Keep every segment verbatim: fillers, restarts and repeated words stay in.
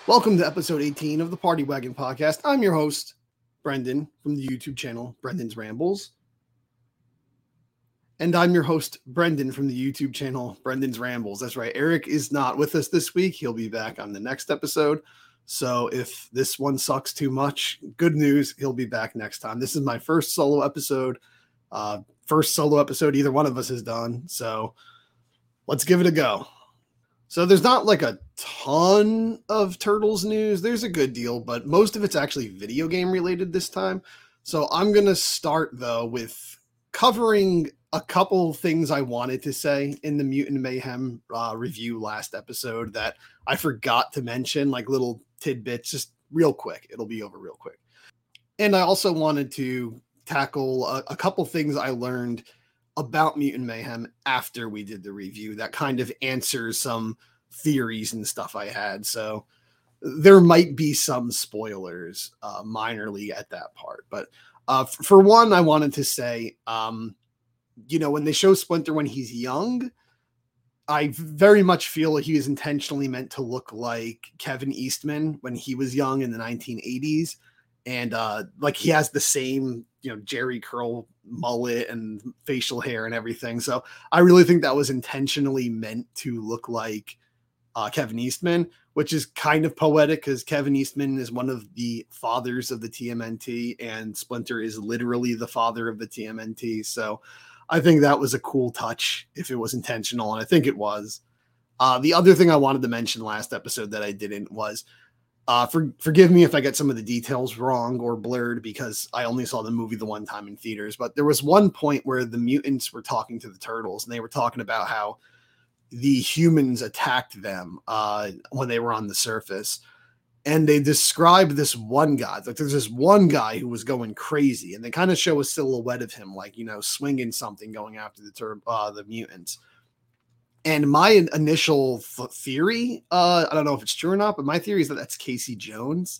Welcome to episode eighteen of the Party Wagon Podcast. I'm your host, Brendan, from the YouTube channel Brendan's Rambles. And I'm your host, Brendan, from the YouTube channel Brendan's Rambles. That's right, Eric is not with us this week. He'll be back on the next episode. So if this one sucks too much, good news, he'll be back next time. This is my first solo episode. Uh, first solo episode either one of us has done. So let's give it a go. So there's not like a ton of Turtles news. There's a good deal, but most of it's actually video game related this time. So I'm going to start, though, with covering a couple things I wanted to say in the Mutant Mayhem uh, review last episode that I forgot to mention, like little tidbits, just real quick. It'll be over real quick. And I also wanted to tackle a, a couple things I learned about Mutant Mayhem after we did the review that kind of answers some theories and stuff I had. So there might be some spoilers uh, minorly at that part. But uh, f- for one, I wanted to say, um, you know, when they show Splinter when he's young, I very much feel he was intentionally meant to look like Kevin Eastman when he was young in the nineteen eighties. And uh, like he has the same, you know, Jerry curl mullet and facial hair and everything. So I really think that was intentionally meant to look like uh, Kevin Eastman, which is kind of poetic because Kevin Eastman is one of the fathers of the T M N T and Splinter is literally the father of the T M N T. So I think that was a cool touch if it was intentional. And I think it was. Uh, the other thing I wanted to mention last episode that I didn't was Uh, for, forgive me if I get some of the details wrong or blurred because I only saw the movie the one time in theaters, but there was one point where the mutants were talking to the turtles and they were talking about how the humans attacked them uh, when they were on the surface. And they described this one guy, like there's this one guy who was going crazy and they kind of show a silhouette of him, like, you know, swinging something going after the, tur- uh, the mutants. And my initial th- theory, uh, I don't know if it's true or not, but my theory is that that's Casey Jones.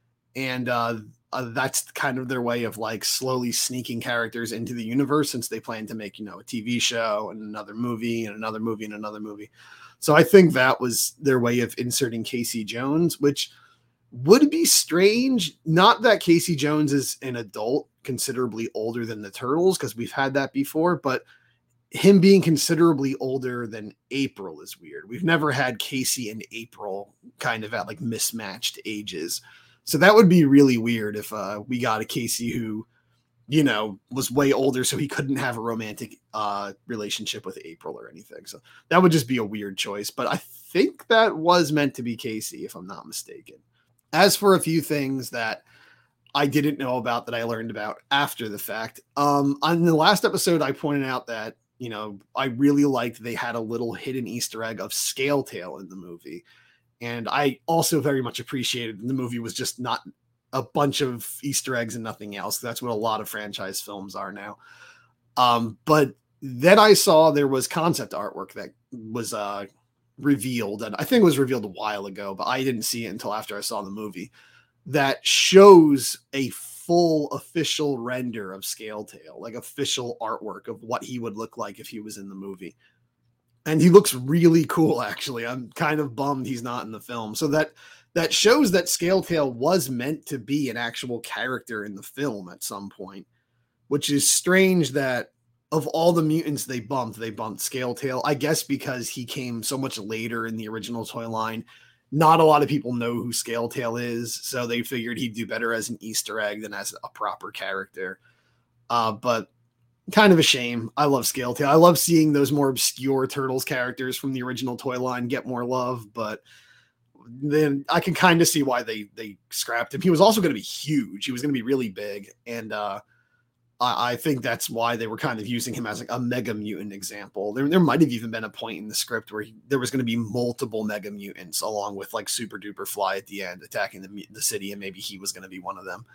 And uh, uh, that's kind of their way of like slowly sneaking characters into the universe since they plan to make, you know, a T V show and another movie and another movie and another movie. So I think that was their way of inserting Casey Jones, which would be strange. Not that Casey Jones is an adult considerably older than the Turtles, because we've had that before, but him being considerably older than April is weird. We've never had Casey and April kind of at like mismatched ages. So that would be really weird if uh, we got a Casey who, you know, was way older so he couldn't have a romantic uh, relationship with April or anything. So that would just be a weird choice. But I think that was meant to be Casey, if I'm not mistaken. As for a few things that I didn't know about that I learned about after the fact, um, on the last episode, I pointed out that you know, I really liked they had a little hidden Easter egg of Scale Tail in the movie. And I also very much appreciated the movie was just not a bunch of Easter eggs and nothing else. That's what a lot of franchise films are now. Um, but then I saw there was concept artwork that was uh, revealed, and I think it was revealed a while ago, but I didn't see it until after I saw the movie, that shows a full official render of Scale Tail, like official artwork of what he would look like if he was in the movie. And he looks really cool, actually. I'm kind of bummed he's not in the film. So that that shows that Scale Tail was meant to be an actual character in the film at some point, which is strange that of all the mutants they bumped, they bumped Scale Tail. I guess because he came so much later in the original toy line. Not a lot of people know who Scale Tail is, so they figured he'd do better as an Easter egg than as a proper character. Uh, but kind of a shame. I love Scale Tail. I love seeing those more obscure Turtles characters from the original toy line get more love, but then I can kind of see why they they scrapped him. He was also going to be huge. He was going to be really big, and uh, I, I think that's why they were kind of using him as like a mega mutant example. There, there might have even been a point in the script where he, there was going to be multiple mega mutants along with like Super Duper Fly at the end attacking the, the city, and maybe he was going to be one of them.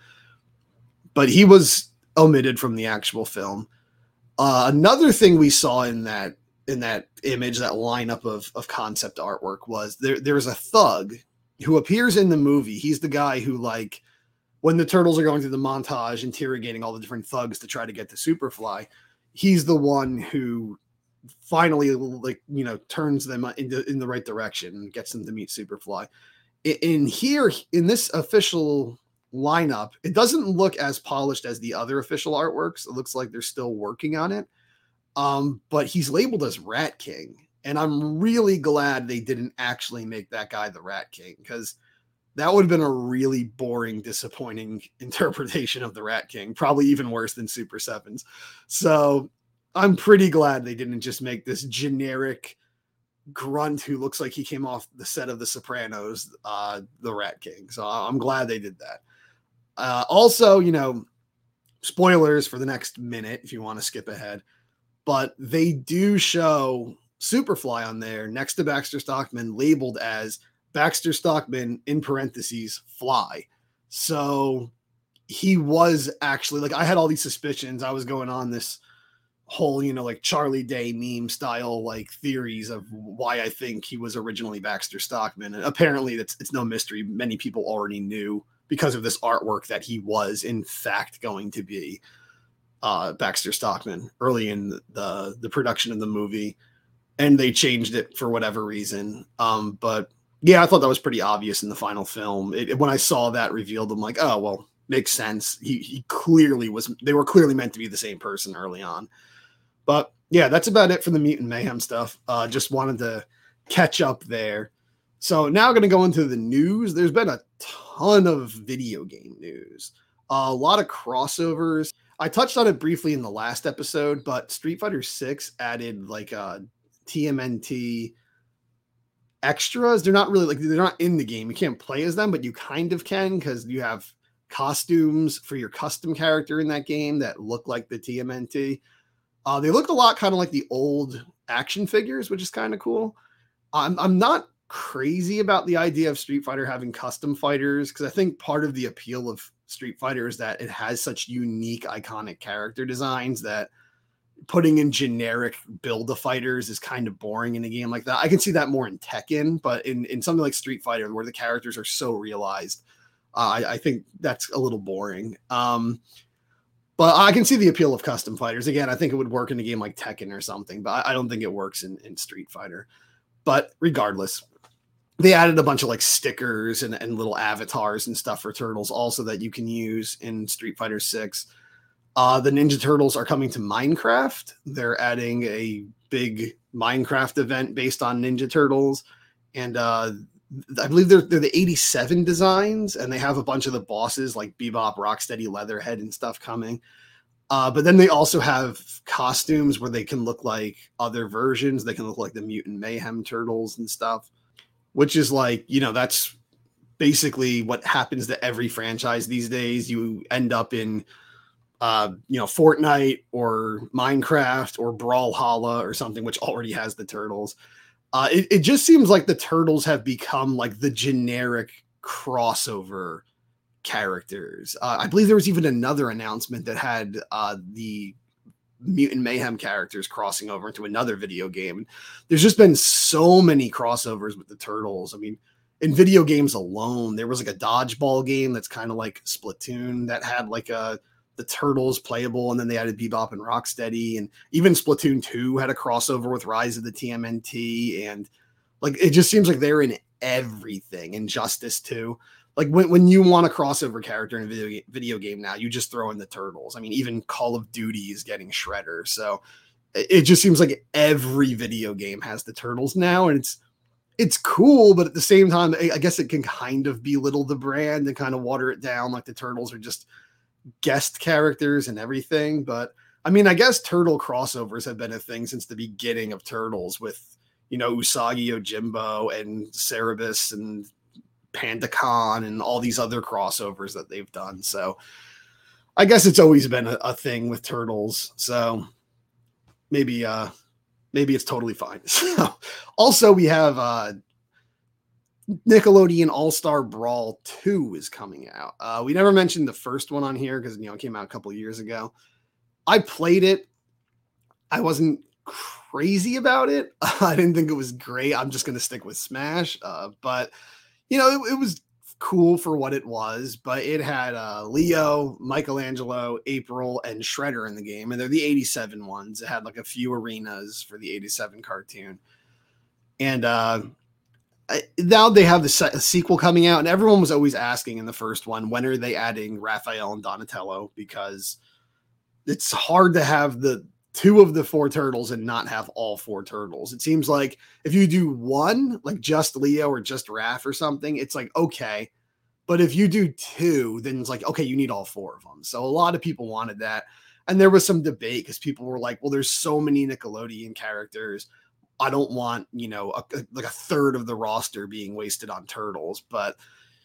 But he was omitted from the actual film. Uh, another thing we saw in that in that image, that lineup of, of concept artwork, was there. There's a thug who appears in the movie. He's the guy who, like, when the turtles are going through the montage, interrogating all the different thugs to try to get to Superfly, he's the one who finally, like, you know, turns them into in the right direction and gets them to meet Superfly. in here, in this official lineup, it doesn't look as polished as the other official artworks. It looks like they're still working on it. Um, but he's labeled as Rat King. And I'm really glad they didn't actually make that guy the Rat King, because that would have been a really boring, disappointing interpretation of the Rat King, probably even worse than Super Sevens. So I'm pretty glad they didn't just make this generic grunt who looks like he came off the set of The Sopranos, uh, the Rat King. So I'm glad they did that. Uh, also, you know, spoilers for the next minute if you want to skip ahead, but they do show Superfly on there next to Baxter Stockman, labeled as Baxter Stockman in parentheses Fly. So he was actually, like, I had all these suspicions. I was going on this whole, you know, like Charlie Day meme style, like theories of why I think he was originally Baxter Stockman. And apparently that's, it's no mystery. Many people already knew because of this artwork that he was in fact going to be uh, Baxter Stockman early in the, the, the production of the movie. And they changed it for whatever reason. Um, but yeah, I thought that was pretty obvious in the final film. It, it, when I saw that revealed, I'm like, oh, well, makes sense. He, he clearly was, they were clearly meant to be the same person early on. But yeah, that's about it for the Mutant Mayhem stuff. Uh, just wanted to catch up there. So now I'm going to go into the news. There's been a ton of video game news, uh, a lot of crossovers. I touched on it briefly in the last episode, but Street Fighter six added like a T M N T extras. They're not really like, they're not in the game. You can't play as them, but you kind of can, because you have costumes for your custom character in that game that look like the T M N T. Uh, they look a lot kind of like the old action figures, which is kind of cool. I'm, I'm not crazy about the idea of Street Fighter having custom fighters, because I think part of the appeal of Street Fighter is that it has such unique, iconic character designs that putting in generic build-a-fighters is kind of boring in a game like that. I can see that more in Tekken, but in, in something like Street Fighter, where the characters are so realized, uh, I, I think that's a little boring. Um, But I can see the appeal of custom fighters. Again, I think it would work in a game like Tekken or something, but I don't think it works in, in Street Fighter. But regardless, they added a bunch of like stickers and, and little avatars and stuff for Turtles also that you can use in Street Fighter six. Uh, the Ninja Turtles are coming to Minecraft. They're adding a big Minecraft event based on Ninja Turtles. And uh, I believe they're, they're the eighty-seven designs, and they have a bunch of the bosses like Bebop, Rocksteady, Leatherhead, and stuff coming. Uh, but then they also have costumes where they can look like other versions. They can look like the Mutant Mayhem Turtles and stuff, which is like, you know, that's basically what happens to every franchise these days. You end up in, uh, you know, Fortnite or Minecraft or Brawlhalla or something, which already has the Turtles. Uh, it, it just seems like the Turtles have become like the generic crossover characters. Uh, I believe there was even another announcement that had uh, the Mutant Mayhem characters crossing over into another video game. There's just been so many crossovers with the Turtles. I mean, in video games alone, there was like a dodgeball game that's kind of like Splatoon that had like a the Turtles playable, and then they added Bebop and Rocksteady, and even Splatoon two had a crossover with Rise of the T M N T, and like it just seems like they're in everything. Injustice two, like when, when you want a crossover character in a video, video game now, you just throw in the Turtles. I mean, even Call of Duty is getting Shredder, so it, it just seems like every video game has the Turtles now, and it's it's cool, but at the same time, I guess it can kind of belittle the brand and kind of water it down, like the Turtles are just guest characters and everything. But I mean, I guess turtle crossovers have been a thing since the beginning of Turtles, with, you know, Usagi Yojimbo and Cerebus and Panda Khan and all these other crossovers that they've done. So I guess it's always been a, a thing with Turtles. So maybe, uh, maybe it's totally fine. So also we have, uh, Nickelodeon All-Star Brawl two is coming out. Uh, we never mentioned the first one on here because, you know, it came out a couple years ago. I played it. I wasn't crazy about it. I didn't think it was great. I'm just going to stick with Smash. Uh, but, you know, it, it was cool for what it was. But it had uh, Leo, Michelangelo, April, and Shredder in the game. And they're the eighty-seven ones. It had like a few arenas for the eighty-seven cartoon. And, uh, I, now they have the se- sequel coming out, and everyone was always asking in the first one, when are they adding Raphael and Donatello? Because it's hard to have the two of the four turtles and not have all four turtles. It seems like if you do one, like just Leo or just Raph or something, it's like, okay. But if you do two, then it's like, okay, you need all four of them. So a lot of people wanted that. And there was some debate because people were like, well, there's so many Nickelodeon characters. I don't want, you know, a, a, like a third of the roster being wasted on turtles. But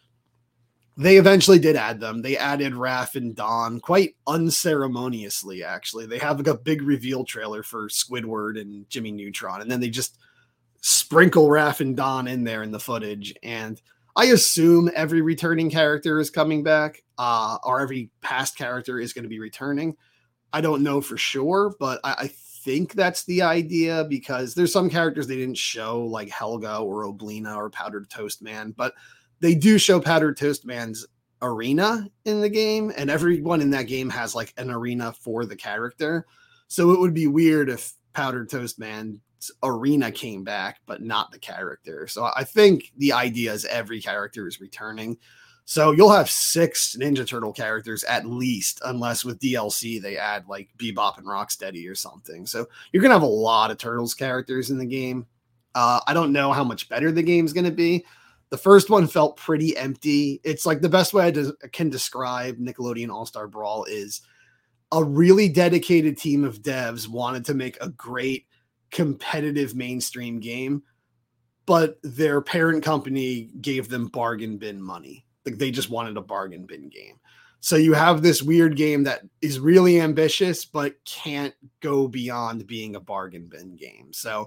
they eventually did add them. They added Raph and Don quite unceremoniously, actually. They have like a big reveal trailer for Squidward and Jimmy Neutron. And then they just sprinkle Raph and Don in there in the footage. And I assume every returning character is coming back, uh, or every past character is going to be returning. I don't know for sure, but I, I think that's the idea because there's some characters they didn't show, like Helga or Oblina or Powdered Toast Man, but they do show Powdered Toast Man's arena in the game, and everyone in that game has like an arena for the character. So it would be weird if Powdered Toast Man's arena came back, but not the character. So I think the idea is every character is returning. So you'll have six Ninja Turtle characters at least, unless with D L C they add like Bebop and Rocksteady or something. So you're going to have a lot of Turtles characters in the game. Uh, I don't know how much better the game's going to be. The first one felt pretty empty. It's like the best way I des- can describe Nickelodeon All-Star Brawl is a really dedicated team of devs wanted to make a great competitive mainstream game, but their parent company gave them bargain bin money. Like they just wanted a bargain bin game. So you have this weird game that is really ambitious, but can't go beyond being a bargain bin game. So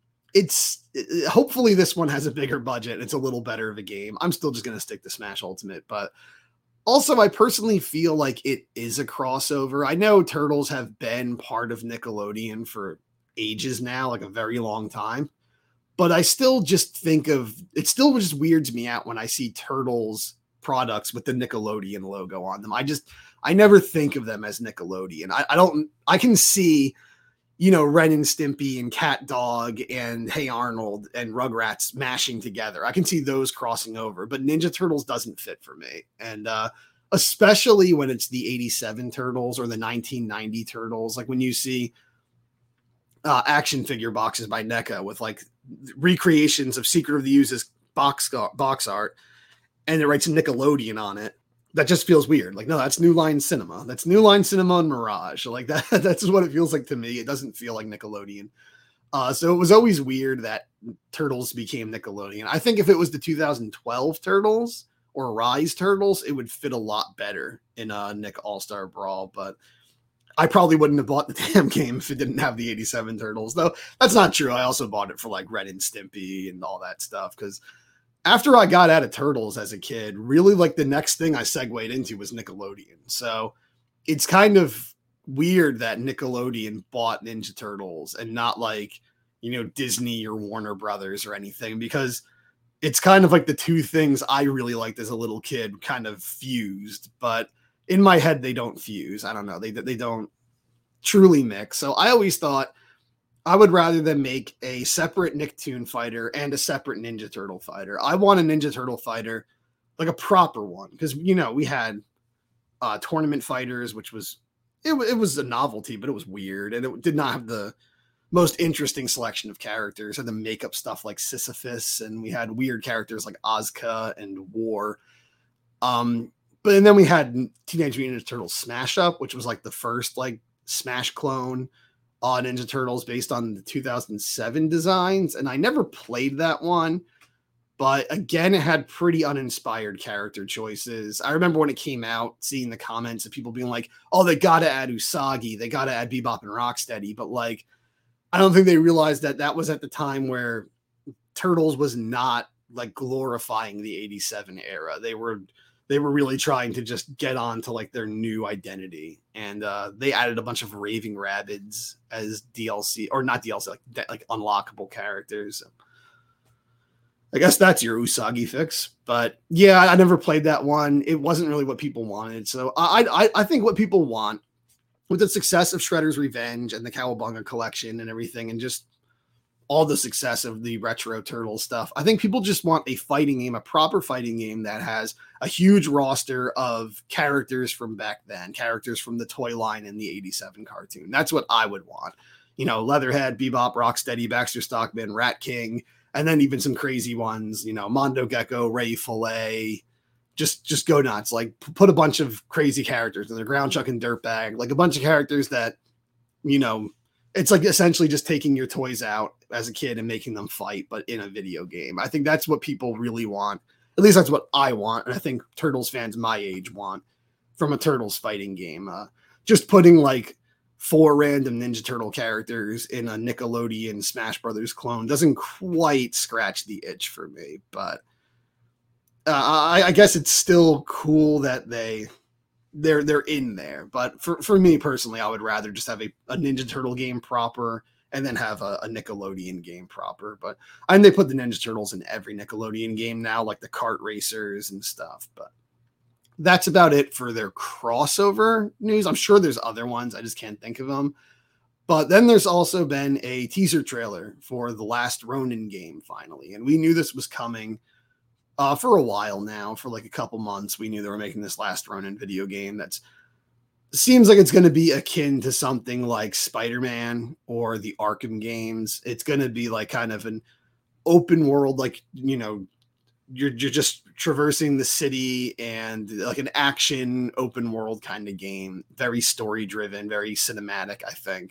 it's hopefully this one has a bigger budget. It's a little better of a game. I'm still just going to stick to Smash Ultimate, but also I personally feel like it is a crossover. I know Turtles have been part of Nickelodeon for ages now, like a very long time. But I still just think of it still just weirds me out when I see Turtles products with the Nickelodeon logo on them. I just I never think of them as Nickelodeon. I, I don't I can see, you know, Ren and Stimpy and Cat Dog and Hey Arnold and Rugrats mashing together. I can see those crossing over, but Ninja Turtles doesn't fit for me. And uh especially when it's the eighty-seven Turtles or the nineteen ninety Turtles, like when you see uh, action figure boxes by NECA with like recreations of Secret of the Ooze's box box art, and it writes Nickelodeon on it. That just feels weird. Like, no, that's New Line Cinema. That's New Line Cinema and Mirage. Like that. That's what it feels like to me. It doesn't feel like Nickelodeon. Uh, so it was always weird that Turtles became Nickelodeon. I think if it was the two thousand twelve Turtles or Rise Turtles, it would fit a lot better in a Nick All-Star Brawl. But I probably wouldn't have bought the damn game if it didn't have the eighty-seven Turtles, though. That's not true. I also bought it for like Ren and Stimpy and all that stuff. Because after I got out of Turtles as a kid, really like the next thing I segued into was Nickelodeon. So it's kind of weird that Nickelodeon bought Ninja Turtles and not like, you know, Disney or Warner Brothers or anything, because it's kind of like the two things I really liked as a little kid kind of fused, but in my head, they don't fuse. I don't know. They, they don't truly mix. So I always thought I would rather them make a separate Nicktoon fighter and a separate Ninja Turtle fighter. I want a Ninja Turtle fighter, like a proper one. Because, you know, we had uh, tournament fighters, which was, it, it was a novelty, but it was weird. And it did not have the most interesting selection of characters. Had the makeup stuff like Sisyphus. And we had weird characters like Ozka and War. Um, But and then we had Teenage Mutant Ninja Turtles Smash Up, which was like the first like Smash clone on Ninja Turtles based on the two thousand seven designs. And I never played that one, but again, it had pretty uninspired character choices. I remember when it came out, seeing the comments of people being like, oh, they got to add Usagi. They got to add Bebop and Rocksteady. But like, I don't think they realized that that was at the time where Turtles was not like glorifying the eighty-seven era. They were They were really trying to just get on to like their new identity. And uh, they added a bunch of Raving Rabbids as D L C, or not D L C, like, de- like unlockable characters. I guess that's your Usagi fix. But yeah, I never played that one. It wasn't really what people wanted. So I, I, I think what people want with the success of Shredder's Revenge and the Cowabunga collection and everything, and just all the success of the retro Turtle stuff. I think people just want a fighting game, a proper fighting game that has a huge roster of characters from back then, characters from the toy line in the eighty-seven cartoon. That's what I would want. You know, Leatherhead, Bebop, Rocksteady, Baxter Stockman, Rat King, and then even some crazy ones, you know, Mondo Gecko, Ray Fillet, just just go nuts. Like put a bunch of crazy characters in the Ground Chuck and Dirtbag, like a bunch of characters that, you know, it's like essentially just taking your toys out as a kid and making them fight, but in a video game. I think that's what people really want. At least that's what I want. And I think Turtles fans my age want from a Turtles fighting game. Uh, just putting like four random Ninja Turtle characters in a Nickelodeon Smash Brothers clone doesn't quite scratch the itch for me, but uh, I, I guess it's still cool that they they're they're in there. But for, for me personally, I would rather just have a, a Ninja Turtle game proper and then have a, a Nickelodeon game proper. But and they put the Ninja Turtles in every Nickelodeon game now, like the kart racers and stuff. But that's about it for their crossover news. I'm sure there's other ones. I just can't think of them. But then there's also been a teaser trailer for the Last Ronin game finally. And we knew this was coming uh, for a while now, for like a couple months. We knew they were making this Last Ronin video game that's seems like it's going to be akin to something like Spider-Man or the Arkham games. It's going to be like kind of an open world, like, you know, You're, you're just traversing the city and like an action open world kind of game. Very story driven, very cinematic, I think.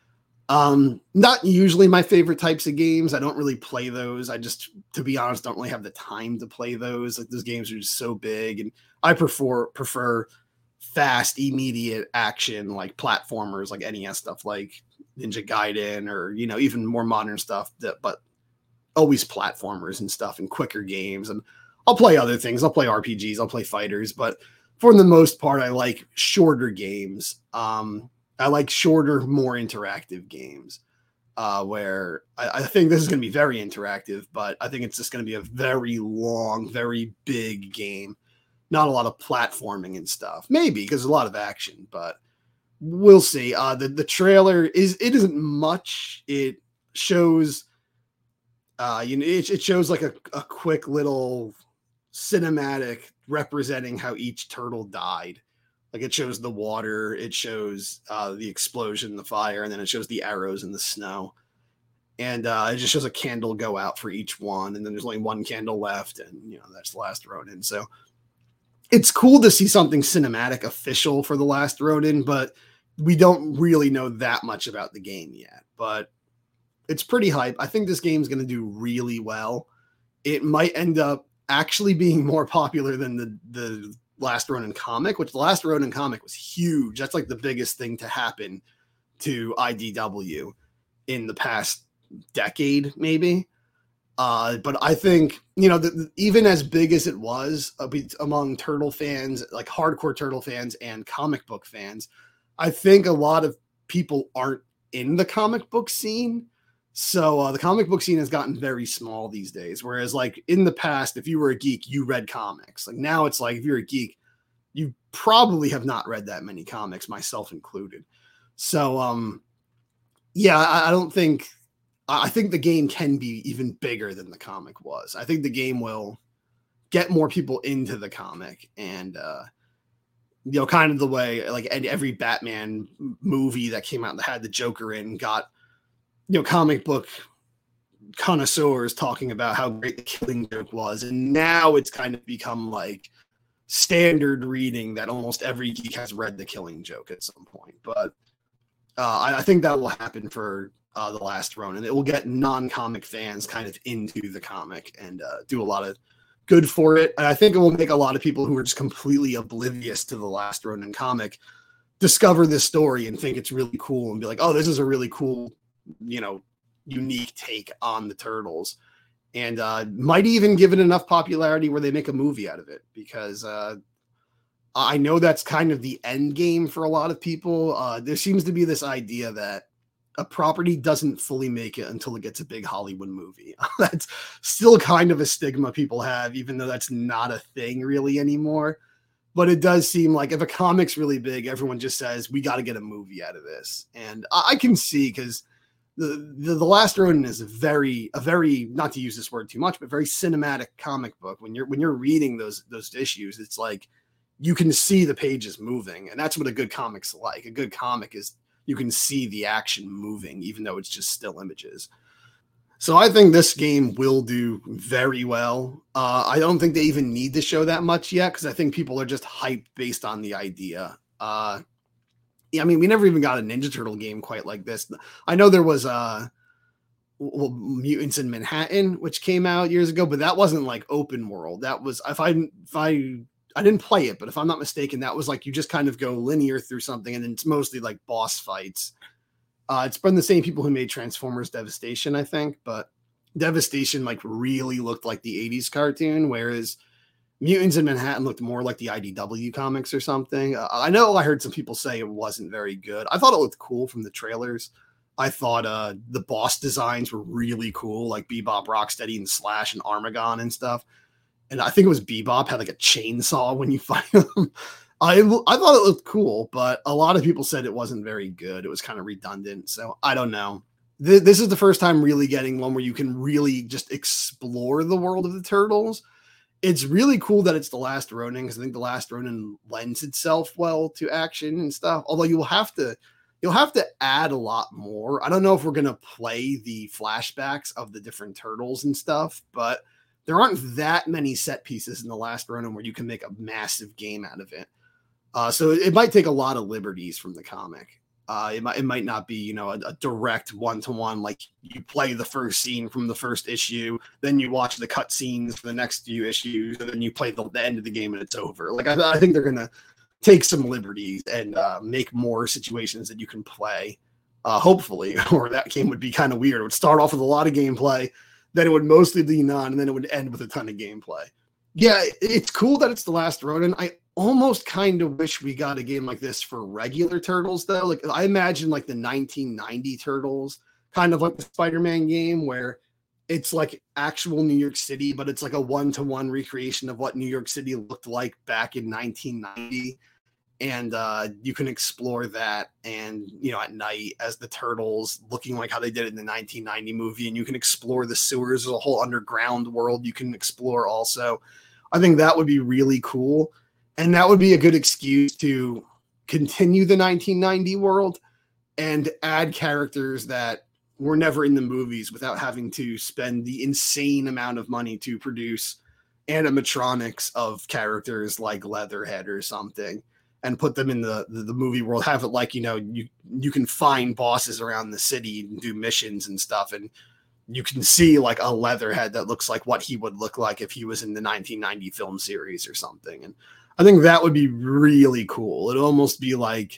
Um, not usually my favorite types of games. I don't really play those. I just, to be honest, don't really have the time to play those. Like those games are just so big, and I prefer prefer fast, immediate action, like platformers, like N E S stuff, like Ninja Gaiden, or, you know, even more modern stuff that, but always platformers and stuff and quicker games. And I'll play other things. I'll play R P Gs. I'll play fighters, but for the most part, I like shorter games. Um, I like shorter, more interactive games uh, where I, I think this is going to be very interactive, but I think it's just going to be a very long, very big game. Not a lot of platforming and stuff. Maybe because there's a lot of action, but we'll see. Uh, the, the trailer is, it isn't much. It shows Uh, you know, it, it shows like a, a quick little cinematic representing how each turtle died. Like it shows the water, it shows uh, the explosion, the fire, and then it shows the arrows in the snow. And uh, it just shows a candle go out for each one, and then there's only one candle left, and you know that's the Last Ronin. So it's cool to see something cinematic official for the Last Ronin, but we don't really know that much about the game yet. But it's pretty hype. I think this game's going to do really well. It might end up actually being more popular than the, the Last Ronin comic, which the Last Ronin comic was huge. That's like the biggest thing to happen to I D W in the past decade, maybe. Uh, but I think, you know, the, the, even as big as it was uh, among Turtle fans, like hardcore Turtle fans and comic book fans, I think a lot of people aren't in the comic book scene. So uh, the comic book scene has gotten very small these days. Whereas like in the past, if you were a geek, you read comics. Like now it's like, if you're a geek, you probably have not read that many comics, myself included. So um, yeah, I, I don't think, I think the game can be even bigger than the comic was. I think the game will get more people into the comic, and uh, you know, kind of the way like every Batman movie that came out that had the Joker in got, you know, comic book connoisseurs talking about how great the Killing Joke was. And now it's kind of become like standard reading that almost every geek has read the Killing Joke at some point. But uh, I, I think that will happen for uh, the Last Ronin. It will get non-comic fans kind of into the comic and uh, do a lot of good for it. And I think it will make a lot of people who are just completely oblivious to the Last Ronin comic discover this story and think it's really cool and be like, oh, this is a really cool, you know, unique take on the Turtles, and uh, might even give it enough popularity where they make a movie out of it, because uh, I know that's kind of the end game for a lot of people. Uh, there seems to be this idea that a property doesn't fully make it until it gets a big Hollywood movie. That's still kind of a stigma people have, even though that's not a thing really anymore. But it does seem like if a comic's really big, everyone just says, we got to get a movie out of this. And I can see, because the, the the Last Ronin is a very a very, not to use this word too much, but very cinematic comic book. When you're when you're reading those those issues, it's like you can see the pages moving, and that's what a good comic's like. A good comic is you can see the action moving, even though it's just still images. So I think this game will do very well. Uh, I don't think they even need to show that much yet, because I think people are just hyped based on the idea. Uh, yeah, I mean, we never even got a Ninja Turtle game quite like this. I know there was uh, well, Mutants in Manhattan, which came out years ago, but that wasn't like open world. That was, if I if I I didn't play it, but if I'm not mistaken, that was like you just kind of go linear through something, and then it's mostly like boss fights. Uh, it's from the same people who made Transformers Devastation, I think, but Devastation like really looked like the eighties cartoon, whereas Mutants in Manhattan looked more like the I D W comics or something. Uh, I know I heard some people say it wasn't very good. I thought it looked cool from the trailers. I thought uh, the boss designs were really cool, like Bebop, Rocksteady, and Slash and Armagon and stuff. And I think it was Bebop had like a chainsaw when you fight him. I, I thought it looked cool, but a lot of people said it wasn't very good. It was kind of redundant. So I don't know. Th- this is the first time really getting one where you can really just explore the world of the Turtles. It's really cool that it's The Last Ronin, because I think The Last Ronin lends itself well to action and stuff. Although you'll have to you'll have to add a lot more. I don't know if we're going to play the flashbacks of the different Turtles and stuff, but there aren't that many set pieces in The Last Ronin where you can make a massive game out of it. Uh, so it might take a lot of liberties from the comic. Uh, it might it might not be, you know, a, a direct one-to-one, like you play the first scene from the first issue, then you watch the cut scenes for the next few issues, and then you play the, the end of the game and it's over. Like I, I think they're going to take some liberties and uh, make more situations that you can play, uh, hopefully, or that game would be kind of weird. It would start off with a lot of gameplay, then it would mostly be none, and then it would end with a ton of gameplay. Yeah, it's cool that it's The Last Ronin. I almost kind of wish we got a game like this for regular Turtles, though. Like I imagine like the nineteen ninety Turtles, kind of like the Spider-Man game, where it's like actual New York City, but it's like a one-to-one recreation of what New York City looked like back in nineteen ninety. And uh, you can explore that, and you know, at night as the Turtles, looking like how they did it in the nineteen ninety movie, and you can explore the sewers. There's a whole underground world you can explore also. I think that would be really cool. And that would be a good excuse to continue the nineteen ninety world and add characters that were never in the movies without having to spend the insane amount of money to produce animatronics of characters like Leatherhead or something and put them in the, the, the movie world. Have it like, you know, you, you can find bosses around the city and do missions and stuff. And you can see like a Leatherhead that looks like what he would look like if he was in the nineteen ninety film series or something. And I think that would be really cool. It'd almost be like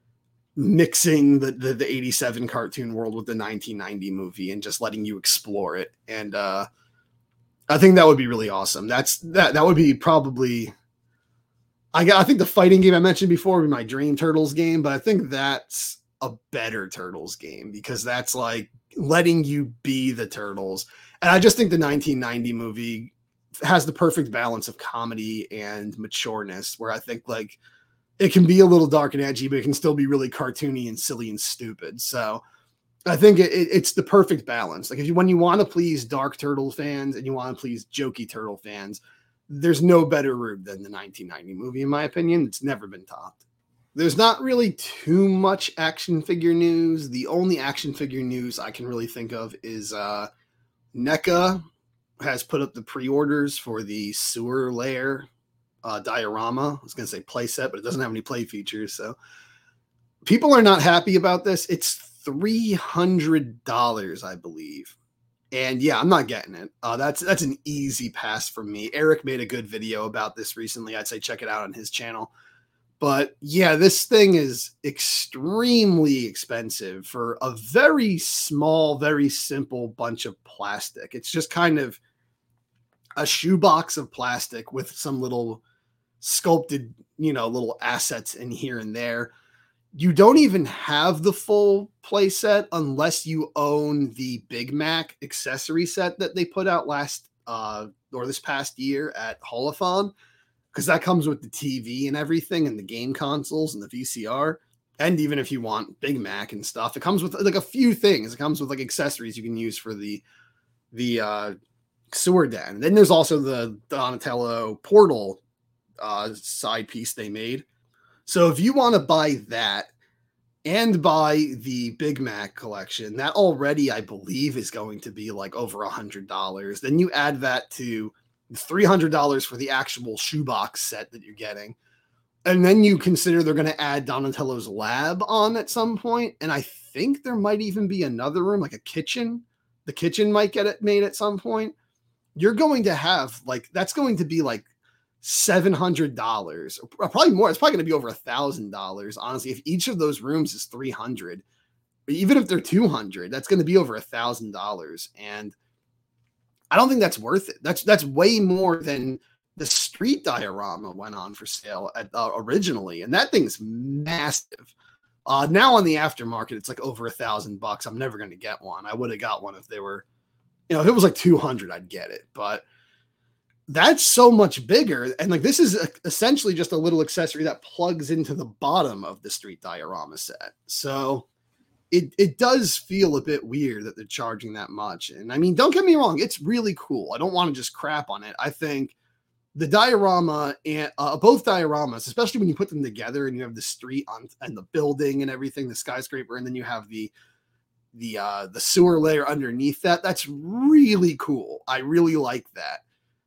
mixing the, the, the eighty-seven cartoon world with the nineteen ninety movie and just letting you explore it. And uh, I think that would be really awesome. That's that, that would be probably, I got, I think the fighting game I mentioned before would be my dream Turtles game, but I think that's a better Turtles game because that's like letting you be the Turtles. And I just think the nineteen ninety movie has the perfect balance of comedy and matureness, where I think like it can be a little dark and edgy, but it can still be really cartoony and silly and stupid. So I think it, it, it's the perfect balance. Like if you, when you want to please dark Turtle fans and you want to please jokey Turtle fans, there's no better route than the nineteen ninety movie, in my opinion. It's never been topped. There's not really too much action figure news. The only action figure news I can really think of is uh, NECA has put up the pre-orders for the Sewer Lair uh, diorama. I was going to say play set, but it doesn't have any play features. So people are not happy about this. It's three hundred dollars, I believe. And yeah, I'm not getting it. Uh, that's that's an easy pass for me. Eric made a good video about this recently. I'd say check it out on his channel. But yeah, this thing is extremely expensive for a very small, very simple bunch of plastic. It's just kind of a shoebox of plastic with some little sculpted, you know, little assets in here and there. You don't even have the full play set unless you own the Big Mac accessory set that they put out last uh, or this past year at Holothon, because that comes with the T V and everything and the game consoles and the V C R. And even if you want Big Mac and stuff, it comes with like a few things. It comes with like accessories you can use for the the uh, sewer den. Then there's also the Donatello portal uh, side piece they made. So if you want to buy that and buy the Big Mac collection, that already I believe is going to be like over a hundred dollars. Then you add that to three hundred dollars for the actual shoebox set that you're getting. And then you consider they're going to add Donatello's lab on at some point. And I think there might even be another room, like a kitchen. The kitchen might get it made at some point. You're going to have like, that's going to be like seven hundred dollars, or probably more. It's probably going to be over a thousand dollars. Honestly, if each of those rooms is three hundred, even if they're two hundred, that's going to be over a thousand dollars. And I don't think that's worth it. That's, that's way more than the street diorama went on for sale at, uh, originally, and that thing's massive. Uh, now on the aftermarket, it's like over a thousand bucks. I'm never going to get one. I would have got one if they were, you know, if it was like two hundred, I'd get it. But that's so much bigger, and like this is a, essentially just a little accessory that plugs into the bottom of the street diorama set. So it it does feel a bit weird that they're charging that much. And I mean, don't get me wrong, it's really cool. I don't want to just crap on it. I think the diorama and uh, both dioramas, especially when you put them together and you have the street on and the building and everything, the skyscraper, and then you have the the uh, the sewer layer underneath that. That's really cool. I really like that,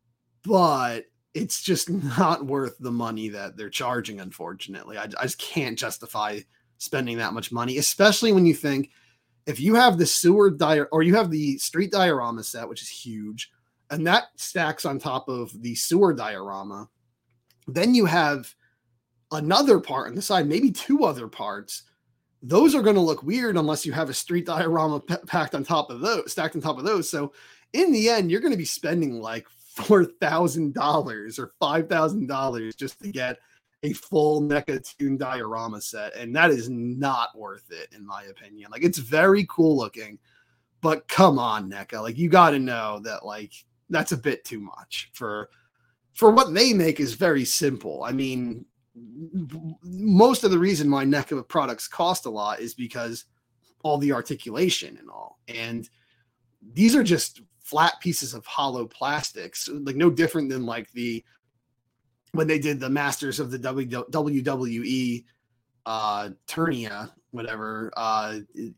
but it's just not worth the money that they're charging. Unfortunately, I, I just can't justify spending that much money, especially when you think if you have the sewer dior or you have the street diorama set, which is huge, and that stacks on top of the sewer diorama. Then you have another part on the side, maybe two other parts. Those are going to look weird unless you have a street diorama p- packed on top of those, stacked on top of those. So in the end, you're going to be spending like four thousand dollars or five thousand dollars just to get a full NECA Toon diorama set. And that is not worth it, in my opinion. Like, it's very cool looking, but come on, NECA. Like, you got to know that, like, that's a bit too much for for what they make is very simple. I mean, most of the reason why NECA products cost a lot is because all the articulation and all. And these are just flat pieces of hollow plastics, like no different than like the when they did the Masters of the W W E uh Turnia, whatever, uh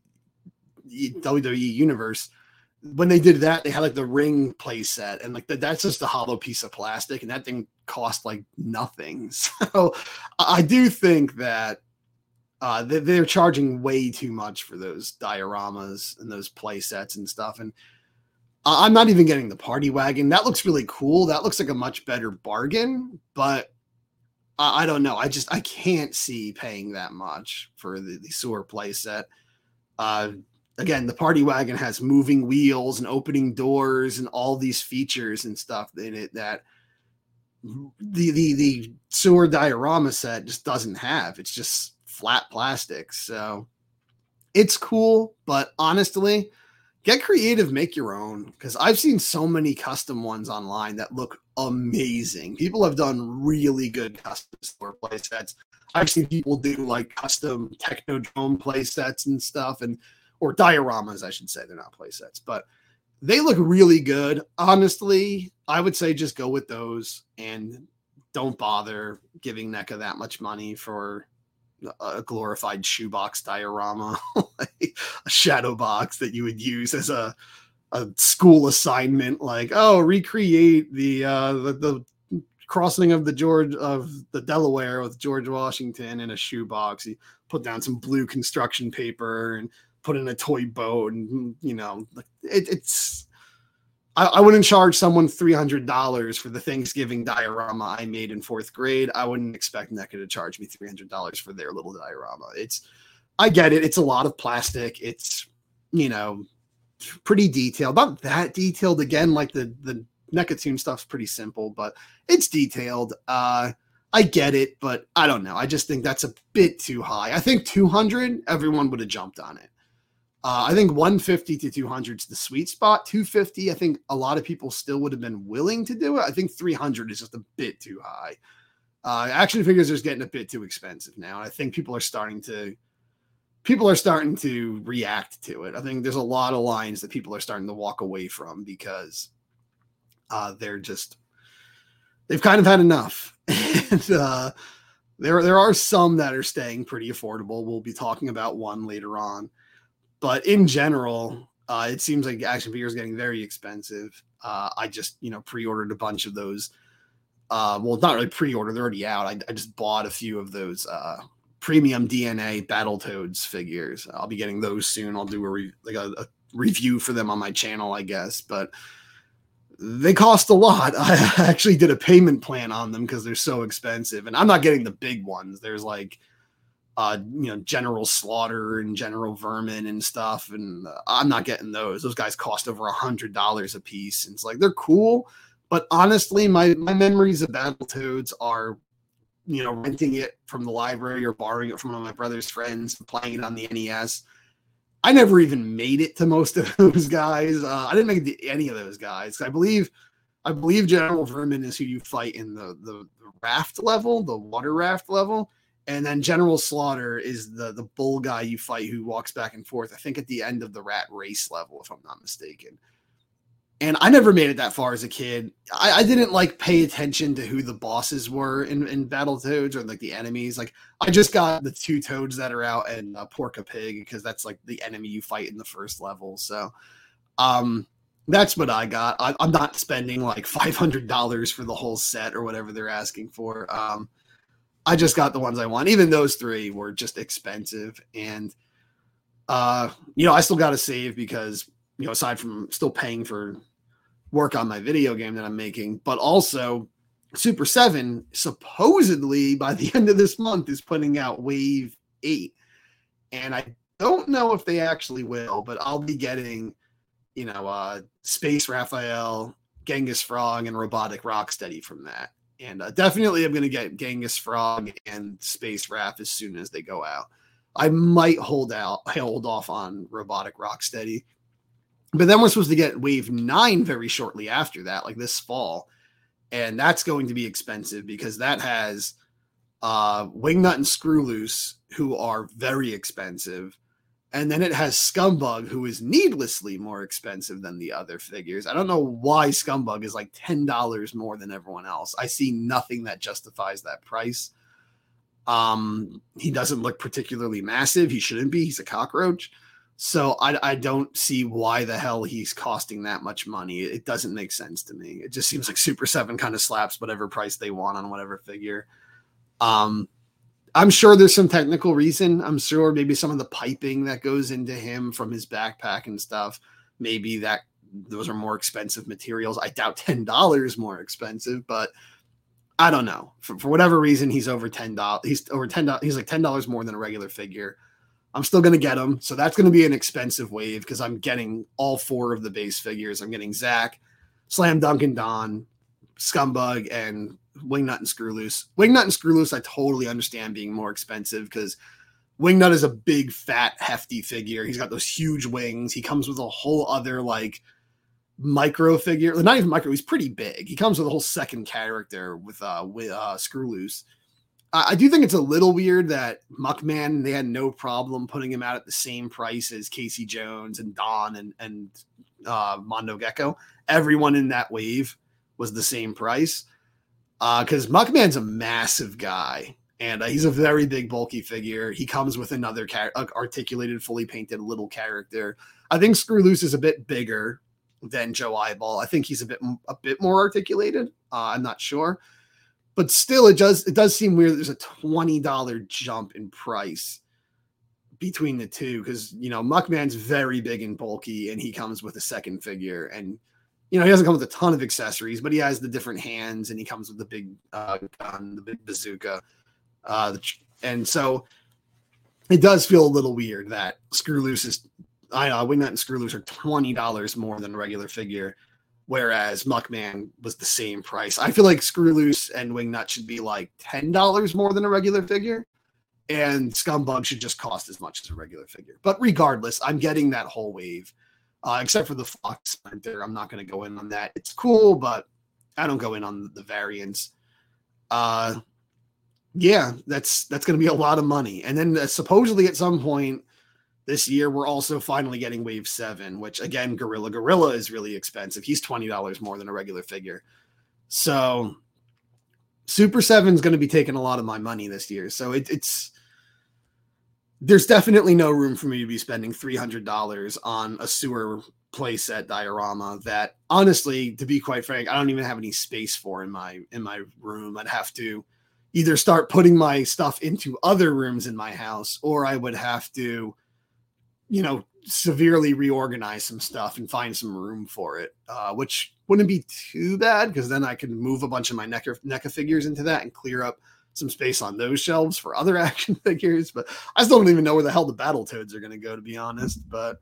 W W E Universe. When they did that, they had like the ring play set, and like the, that's just a hollow piece of plastic, and that thing cost like nothing. So I do think that uh, they, they're charging way too much for those dioramas and those play sets and stuff. And I'm not even getting the party wagon. That looks really cool. That looks like a much better bargain, but I, I don't know. I just I can't see paying that much for the, the sewer play set. Uh, Again, the party wagon has moving wheels and opening doors and all these features and stuff in it that the the the sewer diorama set just doesn't have. It's just flat plastic. So it's cool, but honestly, get creative, make your own, because I've seen so many custom ones online that look amazing. People have done really good custom sewer play sets. I've seen people do like custom Technodrome play sets and stuff, and or dioramas, I should say. They're not play sets, but they look really good. Honestly, I would say just go with those and don't bother giving NECA that much money for a glorified shoebox diorama, like a shadow box that you would use as a, a school assignment. Like, oh, recreate the, uh, the, the crossing of the George of the Delaware with George Washington in a shoebox. You put down some blue construction paper and put in a toy boat, and you know, it, it's. I, I wouldn't charge someone three hundred dollars for the Thanksgiving diorama I made in fourth grade. I wouldn't expect NECA to charge me three hundred dollars for their little diorama. It's, I get it. It's a lot of plastic. It's, you know, pretty detailed. Not that detailed. Again, like the the NECA Toon stuff's pretty simple, but it's detailed. Uh, I get it, but I don't know. I just think that's a bit too high. I think two hundred, everyone would have jumped on it. Uh, I think one fifty to two hundred is the sweet spot. two fifty, I think a lot of people still would have been willing to do it. I think three hundred is just a bit too high. Uh, action figures are just getting a bit too expensive now. And I think people are starting to people are starting to react to it. I think there's a lot of lines that people are starting to walk away from because uh, they're just they've kind of had enough. and uh, there there are some that are staying pretty affordable. We'll be talking about one later on, but in general, uh, it seems like action figures are getting very expensive. Uh, I just you know pre-ordered a bunch of those. Uh, well, not really pre-order; they're already out. I, I just bought a few of those uh, premium D N A Battletoads figures. I'll be getting those soon. I'll do a re- like a, a review for them on my channel, I guess. But they cost a lot. I actually did a payment plan on them because they're so expensive, and I'm not getting the big ones. There's like, uh, you know, General Slaughter and General Vermin and stuff, and uh, I'm not getting those. Those guys cost over a hundred dollars a piece, and it's like they're cool. But honestly, my, my memories of Battletoads are, you know, renting it from the library or borrowing it from one of my brother's friends, playing it on the N E S. I never even made it to most of those guys. Uh, I didn't make it to any of those guys. I believe, I believe General Vermin is who you fight in the, the, the raft level, the water raft level. And then General Slaughter is the, the bull guy you fight who walks back and forth, I think at the end of the rat race level, if I'm not mistaken. And I never made it that far as a kid. I, I didn't like pay attention to who the bosses were in, in Battletoads or like the enemies. Like I just got the two toads that are out and uh, Porka Pig because that's like the enemy you fight in the first level. So um, that's what I got. I, I'm not spending like five hundred dollars for the whole set or whatever they're asking for. Um, I just got the ones I want. Even those three were just expensive. And, uh, you know, I still got to save because, you know, aside from still paying for work on my video game that I'm making, but also Super seven supposedly by the end of this month is putting out Wave eight. And I don't know if they actually will, but I'll be getting, you know, uh, Space Raphael, Genghis Frog, and Robotic Rocksteady from that. And uh, definitely I'm going to get Genghis Frog and Space Raph as soon as they go out. I might hold out, hold off on Robotic Rocksteady. But then we're supposed to get Wave nine very shortly after that, like this fall. And that's going to be expensive because that has uh, Wingnut and Screwloose, who are very expensive. And then it has Scumbug, who is needlessly more expensive than the other figures. I don't know why Scumbug is like ten dollars more than everyone else. I see nothing that justifies that price. Um, he doesn't look particularly massive. He shouldn't be. He's a cockroach. So I, I don't see why the hell he's costing that much money. It doesn't make sense to me. It just seems like Super seven kind of slaps whatever price they want on whatever figure. Um, I'm sure there's some technical reason. I'm sure maybe some of the piping that goes into him from his backpack and stuff, maybe that those are more expensive materials. I doubt ten dollars more expensive, but I don't know. For, for whatever reason, he's over ten dollars. He's over ten dollars. He's like ten dollars more than a regular figure. I'm still going to get them. So that's going to be an expensive wave because I'm getting all four of the base figures. I'm getting Zach, Slam Dunk and Don, Scumbug, and Wingnut and Screwloose. Wingnut and Screwloose, I totally understand being more expensive because Wingnut is a big, fat, hefty figure. He's got those huge wings. He comes with a whole other, like, micro figure. Not even micro. He's pretty big. He comes with a whole second character with, uh, with uh, Screwloose. I do think it's a little weird that Muckman, they had no problem putting him out at the same price as Casey Jones and Don and, and uh, Mondo Gecko. Everyone in that wave was the same price because uh, Muckman's a massive guy and uh, he's a very big, bulky figure. He comes with another char- articulated, fully painted little character. I think Screwloose is a bit bigger than Joe Eyeball. I think he's a bit a bit more articulated. Uh, I'm not sure. But still, it does it does seem weird that there's a twenty dollars jump in price between the two because, you know, Muckman's very big and bulky, and he comes with a second figure. And, you know, he doesn't come with a ton of accessories, but he has the different hands, and he comes with the big uh, gun, the big bazooka. Uh, and so it does feel a little weird that Screwloose is, I know, Wingnut and Screwloose are twenty dollars more than a regular figure. Whereas Muckman was the same price. I feel like Screwloose and Wingnut should be like ten dollars more than a regular figure. And Scumbug should just cost as much as a regular figure. But regardless, I'm getting that whole wave. Uh, except for the Fox Splinter. I'm not going to go in on that. It's cool, but I don't go in on the variants. Uh, Yeah, that's that's going to be a lot of money. And then uh, supposedly at some point this year, we're also finally getting Wave seven, which again, Gorilla Gorilla is really expensive. He's twenty dollars more than a regular figure. So Super seven is going to be taking a lot of my money this year. So it, it's, there's definitely no room for me to be spending three hundred dollars on a sewer playset diorama that, honestly, to be quite frank, I don't even have any space for in my, in my room. I'd have to either start putting my stuff into other rooms in my house, or I would have to, you know, severely reorganize some stuff and find some room for it, uh, which wouldn't be too bad because then I could move a bunch of my NECA, NECA figures into that and clear up some space on those shelves for other action figures. But I still don't even know where the hell the Battletoads are going to go, to be honest. But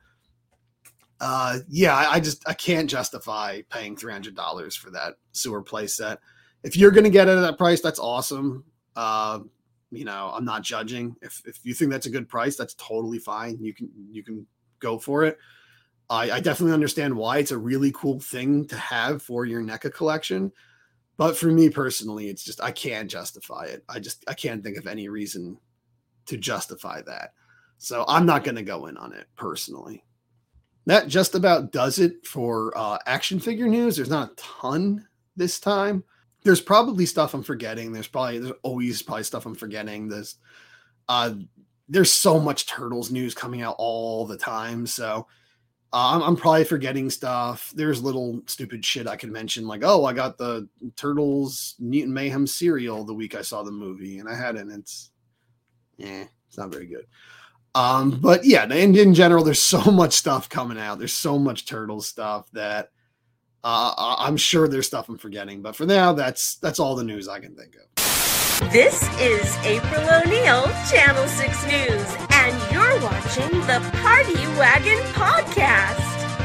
uh, yeah, I, I just, I can't justify paying three hundred dollars for that sewer play set. If you're going to get it at that price, that's awesome. Uh, you know, I'm not judging. If if you think that's a good price, that's totally fine. You can you can go for it. I, I definitely understand why it's a really cool thing to have for your NECA collection. But for me personally, it's just, I can't justify it. I just, I can't think of any reason to justify that. So I'm not going to go in on it personally. That just about does it for uh, action figure news. There's not a ton this time. There's probably stuff I'm forgetting. There's probably, there's always probably stuff I'm forgetting. There's, uh, there's so much Turtles news coming out all the time. So uh, I'm, I'm probably forgetting stuff. There's little stupid shit I can mention, like, oh, I got the Turtles Mutant Mayhem cereal the week I saw the movie, and I had it, and it's, yeah, it's not very good. Um, but yeah, in, in general, there's so much stuff coming out. There's so much Turtles stuff that uh, I'm sure there's stuff I'm forgetting. But for now, that's that's all the news I can think of. This is April O'Neil, Channel six News, and you're watching the Party Wagon Podcast.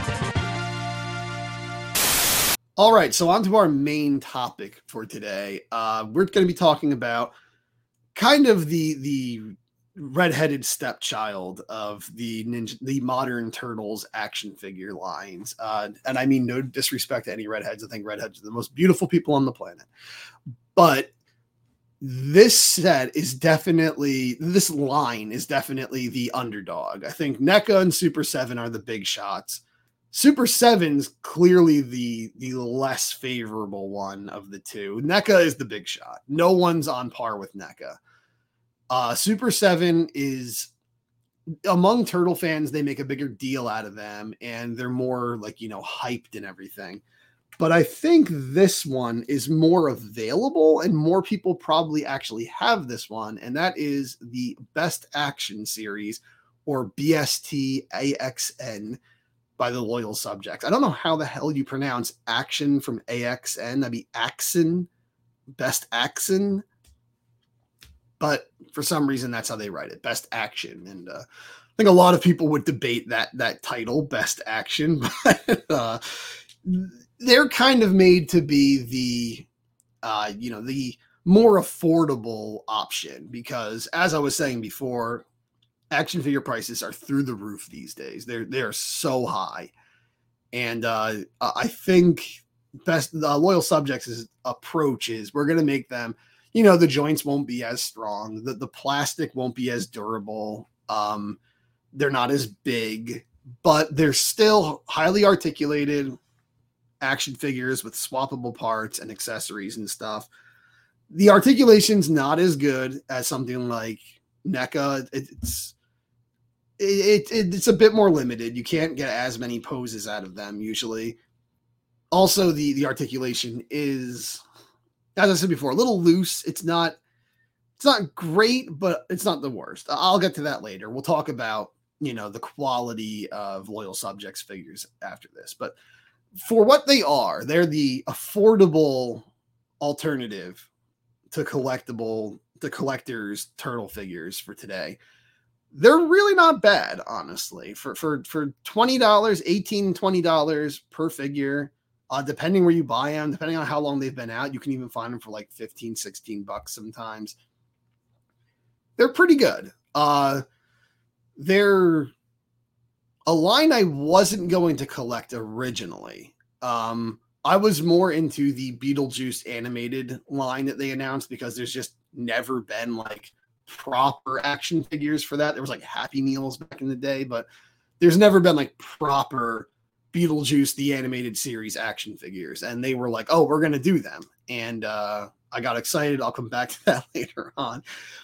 All right, so on to our main topic for today. Uh, we're going to be talking about kind of the the redheaded stepchild of the ninja, the modern Turtles action figure lines. Uh, and I mean no disrespect to any redheads. I think redheads are the most beautiful people on the planet. But this set is definitely, this line is definitely the underdog. I think NECA and Super seven are the big shots. Super seven's clearly the, the less favorable one of the two. NECA is the big shot. No one's on par with NECA. Uh, Super seven is, among Turtle fans, they make a bigger deal out of them, and they're more, like, you know, hyped and everything. But I think this one is more available, and more people probably actually have this one, and that is the Best Action Series, or B S T A X N, by the Loyal Subjects. I don't know how the hell you pronounce action from A X N. That'd be Axon, Best Axon. But for some reason, that's how they write it, Best Action. And uh, I think a lot of people would debate that that title, Best Action. But uh, they're kind of made to be the, uh, you know, the more affordable option. Because as I was saying before, action figure prices are through the roof these days. They're, they're so high. And uh, I think Best uh, Loyal Subjects' approach is we're going to make them, you know, the joints won't be as strong. The, the plastic won't be as durable. Um, they're not as big, but they're still highly articulated action figures with swappable parts and accessories and stuff. The articulation's not as good as something like NECA. It, it's it, it, it's a bit more limited. You can't get as many poses out of them usually. Also, the, the articulation is, as I said before, a little loose. It's not, it's not great, but it's not the worst. I'll get to that later. We'll talk about, you know, the quality of Loyal Subjects figures after this. But for what they are, they're the affordable alternative to collectible, to collectors' turtle figures for today. They're really not bad, honestly. For for for twenty dollars, eighteen dollars, twenty dollars per figure. Uh, depending where you buy them, depending on how long they've been out, you can even find them for like fifteen, sixteen bucks sometimes. They're pretty good. Uh, they're a line I wasn't going to collect originally. Um, I was more into the Beetlejuice animated line that they announced because there's just never been like proper action figures for that. There was like Happy Meals back in the day, but there's never been like proper Beetlejuice the animated series action figures. And they were like, oh, we're going to do them. And uh, I got excited. I'll come back to that later on.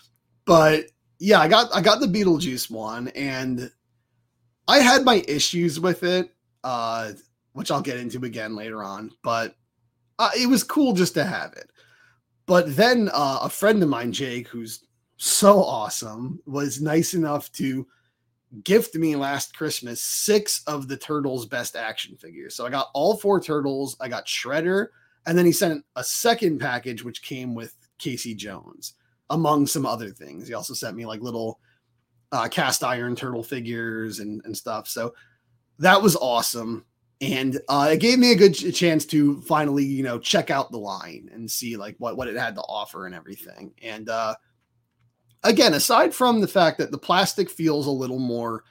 But yeah, I got I got the Beetlejuice one, and I had my issues with it, uh, which I'll get into again later on. But uh, it was cool just to have it. But then uh, a friend of mine, Jake, who's so awesome, was nice enough to gift me last Christmas six of the Turtles best action figures. So I got all four Turtles. I got Shredder, and then he sent a second package which came with Casey Jones, among some other things. He also sent me like little uh, cast iron turtle figures and, and stuff. So that was awesome. And uh, it gave me a good ch- chance to finally, you know, check out the line and see like what, what it had to offer and everything. And uh, again, aside from the fact that the plastic feels a little more,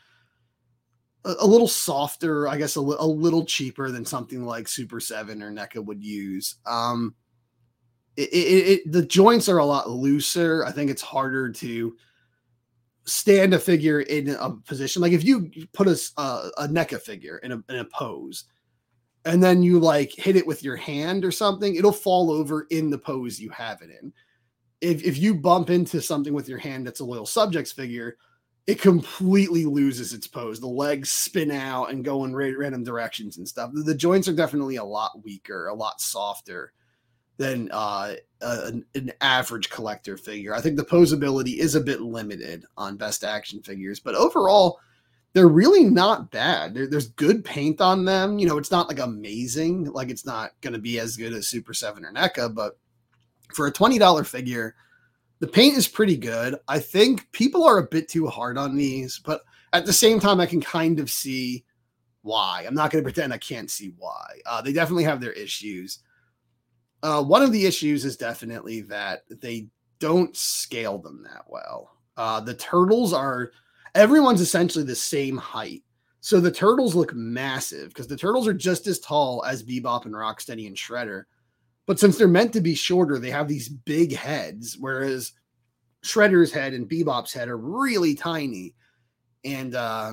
a, a little softer, I guess a, li- a little cheaper than something like Super seven or NECA would use. Um, it, it, it, the joints are a lot looser. I think it's harder to stand a figure in a position. Like if you put a, a, a NECA figure in a, in a pose and then you like hit it with your hand or something, it'll fall over in the pose you have it in. If if you bump into something with your hand that's a Loyal Subjects figure, it completely loses its pose. The legs spin out and go in ra- random directions and stuff. The, the joints are definitely a lot weaker, a lot softer than uh, a, an, an average collector figure. I think the posability is a bit limited on best action figures, but overall, they're really not bad. There, there's good paint on them. You know, it's not like amazing. Like it's not going to be as good as Super seven or NECA, but for a twenty dollars figure, the paint is pretty good. I think people are a bit too hard on these, but at the same time, I can kind of see why. I'm not going to pretend I can't see why. Uh, they definitely have their issues. Uh, one of the issues is definitely that they don't scale them that well. Uh, the turtles are, everyone's essentially the same height. So the turtles look massive because the turtles are just as tall as Bebop and Rocksteady and Shredder. But since they're meant to be shorter, they have these big heads, whereas Shredder's head and Bebop's head are really tiny. And uh,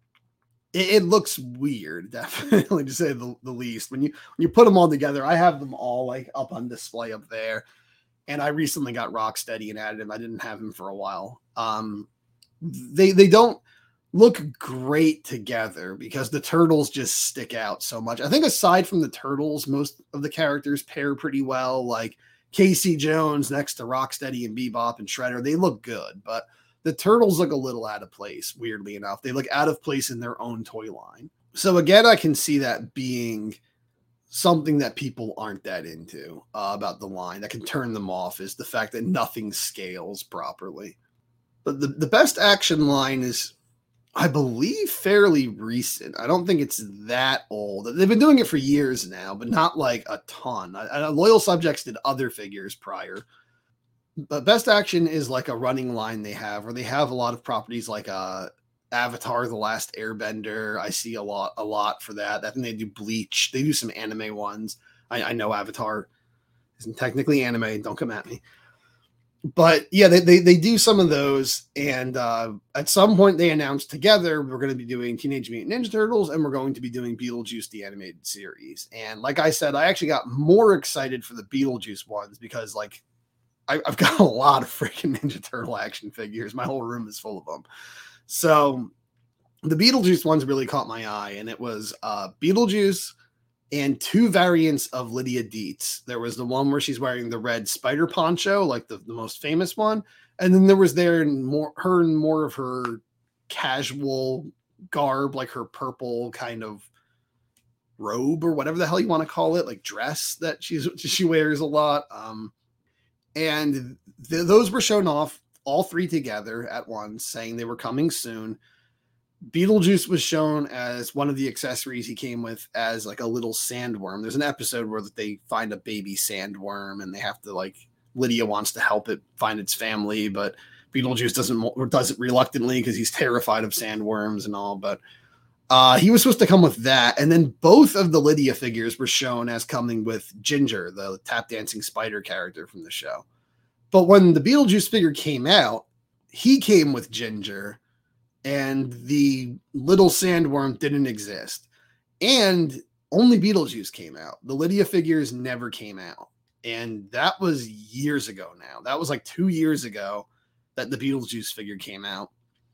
it, it looks weird, definitely, to say the, the least. When you when you put them all together, I have them all like up on display up there. And I recently got Rocksteady and added him. I didn't have him for a while. Um, they they don't look great together because the turtles just stick out so much. I think aside from the turtles, most of the characters pair pretty well. Like Casey Jones next to Rocksteady and Bebop and Shredder, they look good, but the turtles look a little out of place, weirdly enough. They look out of place in their own toy line. So again, I can see that being something that people aren't that into uh, about the line that can turn them off, is the fact that nothing scales properly. But the, the best action line is, I believe, fairly recent. I don't think it's that old. They've been doing it for years now, but not like a ton. I, I, Loyal Subjects did other figures prior. But Best Action is like a running line they have, where they have a lot of properties like uh, Avatar: The Last Airbender. I see a lot, a lot for that. I think they do Bleach. They do some anime ones. I, I know Avatar isn't technically anime. Don't come at me. But yeah, they, they they do some of those, and uh, at some point they announced together we're going to be doing Teenage Mutant Ninja Turtles, and we're going to be doing Beetlejuice the animated series. And like I said, I actually got more excited for the Beetlejuice ones because like I, I've got a lot of freaking Ninja Turtle action figures. My whole room is full of them. So the Beetlejuice ones really caught my eye, and it was uh, Beetlejuice and two variants of Lydia Dietz. There was the one where she's wearing the red spider poncho, like the, the most famous one. And then there was there more her and more of her casual garb, like her purple kind of robe or whatever the hell you want to call it, like dress that she's she wears a lot. Um, and th- those were shown off all three together at once, saying they were coming soon. Beetlejuice was shown as one of the accessories he came with as like a little sandworm. There's an episode where they find a baby sandworm and they have to like, Lydia wants to help it find its family, but Beetlejuice doesn't, or does it reluctantly because he's terrified of sandworms and all. But uh, he was supposed to come with that. And then both of the Lydia figures were shown as coming with Ginger, the tap dancing spider character from the show. But when the Beetlejuice figure came out, he came with Ginger, and the little sandworm didn't exist. And only Beetlejuice came out. The Lydia figures never came out. And that was years ago now. That was like two years ago that the Beetlejuice figure came out.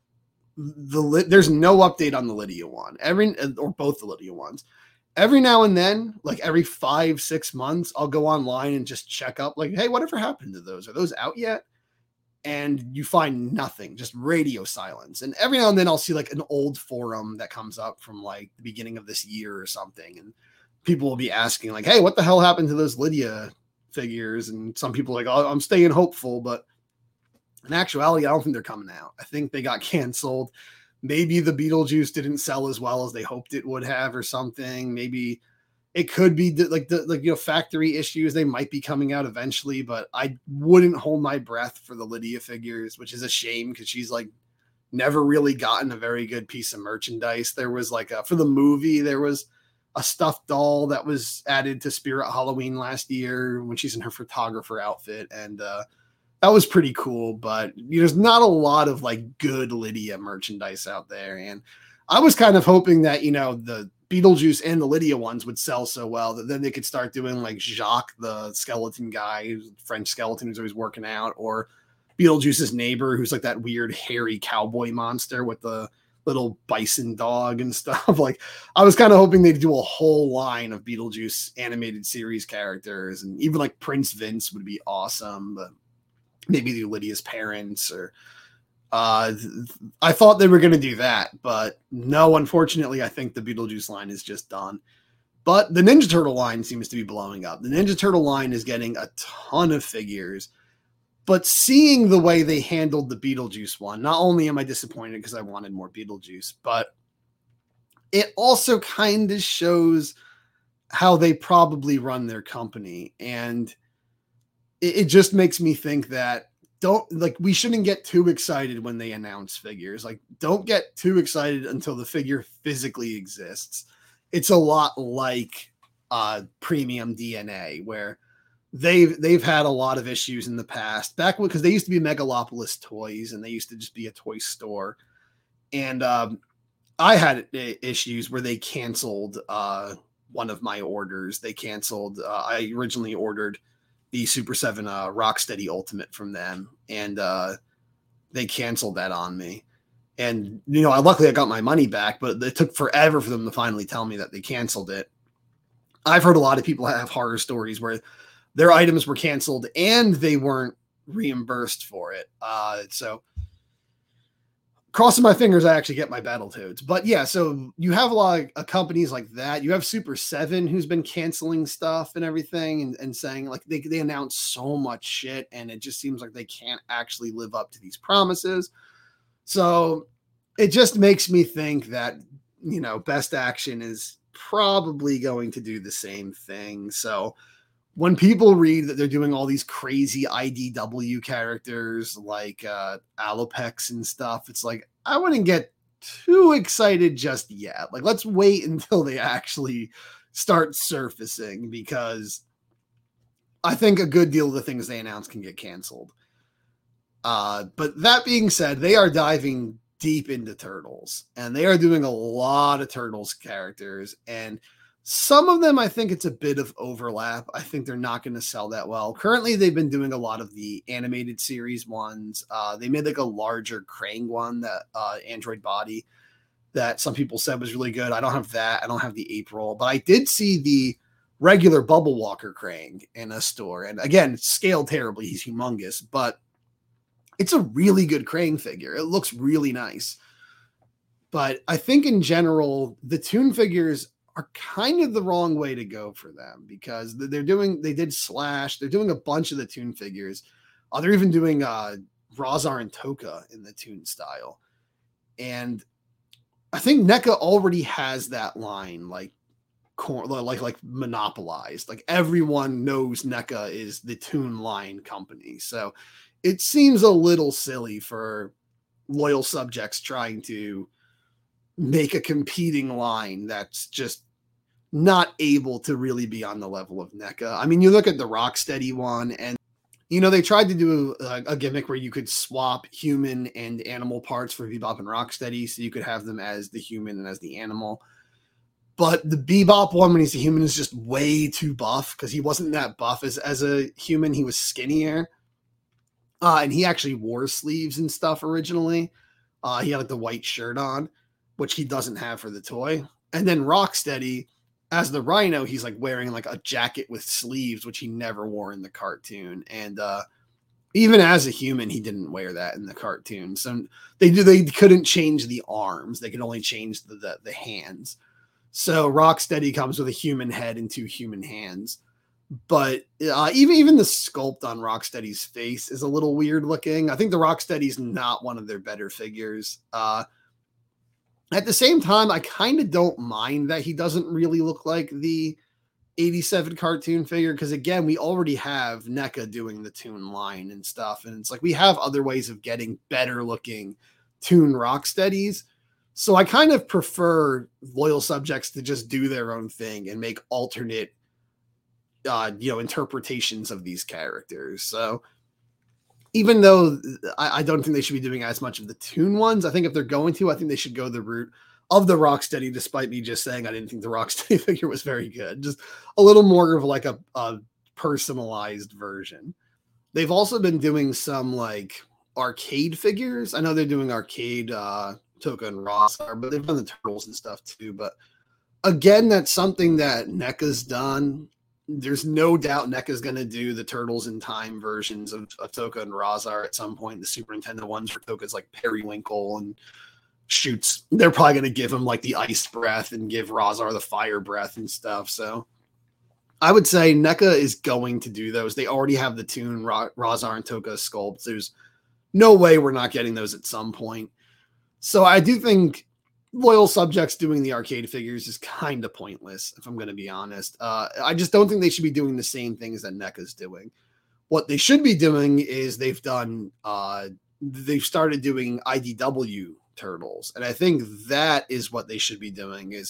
The There's no update on the Lydia one, every or both the Lydia ones. Every now and then, like every five, six months, I'll go online and just check up, like, hey, whatever happened to those? Are those out yet? And you find nothing, just radio silence. And every now and then I'll see like an old forum that comes up from like the beginning of this year or something. And people will be asking like, hey, what the hell happened to those Lydia figures? And some people are like, oh, I'm staying hopeful. But in actuality, I don't think they're coming out. I think they got canceled. Maybe the Beetlejuice didn't sell as well as they hoped it would have or something. Maybe it could be the, like the like you know factory issues. They might be coming out eventually, but I wouldn't hold my breath for the Lydia figures, which is a shame because she's like never really gotten a very good piece of merchandise. There was like a, for the movie, there was a stuffed doll that was added to Spirit Halloween last year when she's in her photographer outfit, and uh, that was pretty cool. But you know, there's not a lot of like good Lydia merchandise out there, and I was kind of hoping that you know the Beetlejuice and the Lydia ones would sell so well that then they could start doing like Jacques, the skeleton guy, French skeleton who's always working out, or Beetlejuice's neighbor, who's like that weird hairy cowboy monster with the little bison dog and stuff. Like I was kind of hoping they'd do a whole line of Beetlejuice animated series characters, and even like Prince Vince would be awesome, but maybe do Lydia's parents or Uh, I thought they were going to do that, but no, unfortunately, I think the Beetlejuice line is just done. But the Ninja Turtle line seems to be blowing up. The Ninja Turtle line is getting a ton of figures, but seeing the way they handled the Beetlejuice one, not only am I disappointed because I wanted more Beetlejuice, but it also kind of shows how they probably run their company. And it, it just makes me think that Don't like we shouldn't get too excited when they announce figures. Like, don't get too excited until the figure physically exists. It's a lot like uh, Premium D N A, where they've they've had a lot of issues in the past. Back when, because they used to be Megalopolis Toys, and they used to just be a toy store. And um, I had issues where they canceled uh, one of my orders. They canceled. Uh, I originally ordered the Super seven uh, Rocksteady Ultimate from them, and uh, they canceled that on me. And, you know, I luckily I got my money back, but it took forever for them to finally tell me that they canceled it. I've heard a lot of people have horror stories where their items were canceled and they weren't reimbursed for it. Uh, so crossing my fingers, I actually get my Battletoads. But yeah, so you have a lot of uh, companies like that. You have Super seven, who's been canceling stuff and everything, and, and saying like they, they announce so much shit, and it just seems like they can't actually live up to these promises. So it just makes me think that, you know, Best Action is probably going to do the same thing. So when people read that they're doing all these crazy I D W characters like uh, Alopex and stuff, it's like, I wouldn't get too excited just yet. Like, let's wait until they actually start surfacing, because I think a good deal of the things they announce can get canceled. Uh, but that being said, they are diving deep into Turtles, and they are doing a lot of Turtles characters, and some of them, I think it's a bit of overlap. I think they're not going to sell that well. Currently, they've been doing a lot of the animated series ones. Uh, they made like a larger Krang one, that uh, Android Body, that some people said was really good. I don't have that. I don't have the April, but I did see the regular Bubble Walker Krang in a store. And again, it's scaled terribly. He's humongous, but it's a really good Krang figure. It looks really nice. But I think in general, the Toon figures are kind of the wrong way to go for them, because they're doing, they did Slash, they're doing a bunch of the Toon figures. Uh, they're even doing uh, Razar and Toka in the Toon style. And I think NECA already has that line, like, like, like monopolized. Like, everyone knows NECA is the Toon line company. So it seems a little silly for loyal subjects trying to make a competing line that's just not able to really be on the level of NECA. I mean, you look at the Rocksteady one, and You know, they tried to do a, a gimmick where you could swap human and animal parts for Bebop and Rocksteady, so you could have them as the human and as the animal. But the Bebop one, when he's a human, is just way too buff because he wasn't that buff as, as a human. He was skinnier. Uh, and he actually wore sleeves and stuff originally. Uh, he had like the white shirt on, which he doesn't have for the toy. And then Rocksteady, as the Rhino, he's like wearing like a jacket with sleeves, which he never wore in the cartoon. And uh, even as a human, he didn't wear that in the cartoon. So they do they couldn't change the arms; they could only change the the, the hands. So Rocksteady comes with a human head and two human hands. But uh, even even the sculpt on Rocksteady's face is a little weird looking. I think the Rocksteady's not one of their better figures. Uh, At the same time, I kind of don't mind that he doesn't really look like the eighty-seven cartoon figure because, again, we already have NECA doing the Toon line and stuff, and it's like we have other ways of getting better looking Toon Rocksteadies. So I kind of prefer loyal subjects to just do their own thing and make alternate, uh, you know, interpretations of these characters. So even though I, I don't think they should be doing as much of the Toon ones, I think if they're going to, I think they should go the route of the Rocksteady, despite me just saying I didn't think the Rocksteady figure was very good. Just a little more of like a, a personalized version. They've also been doing some like arcade figures. I know they're doing arcade uh, Tokka and Rossar, but they've done the Turtles and stuff too. But again, that's something that NECA's done. There's no doubt NECA's going to do the Turtles in Time versions of, of Tokka and Rossar at some point. The Super Nintendo ones where Tokka's like Periwinkle and shoots. They're probably going to give him like the ice breath and give Rossar the fire breath and stuff. So I would say NECA is going to do those. They already have the Toon Ro- Rossar and Tokka sculpts. There's no way we're not getting those at some point. So I do think loyal subjects doing the arcade figures is kind of pointless, if I'm going to be honest. Uh, I just don't think they should be doing the same things that NECA's doing. What they should be doing is they've done, uh, they've started doing I D W Turtles. And I think that is what they should be doing is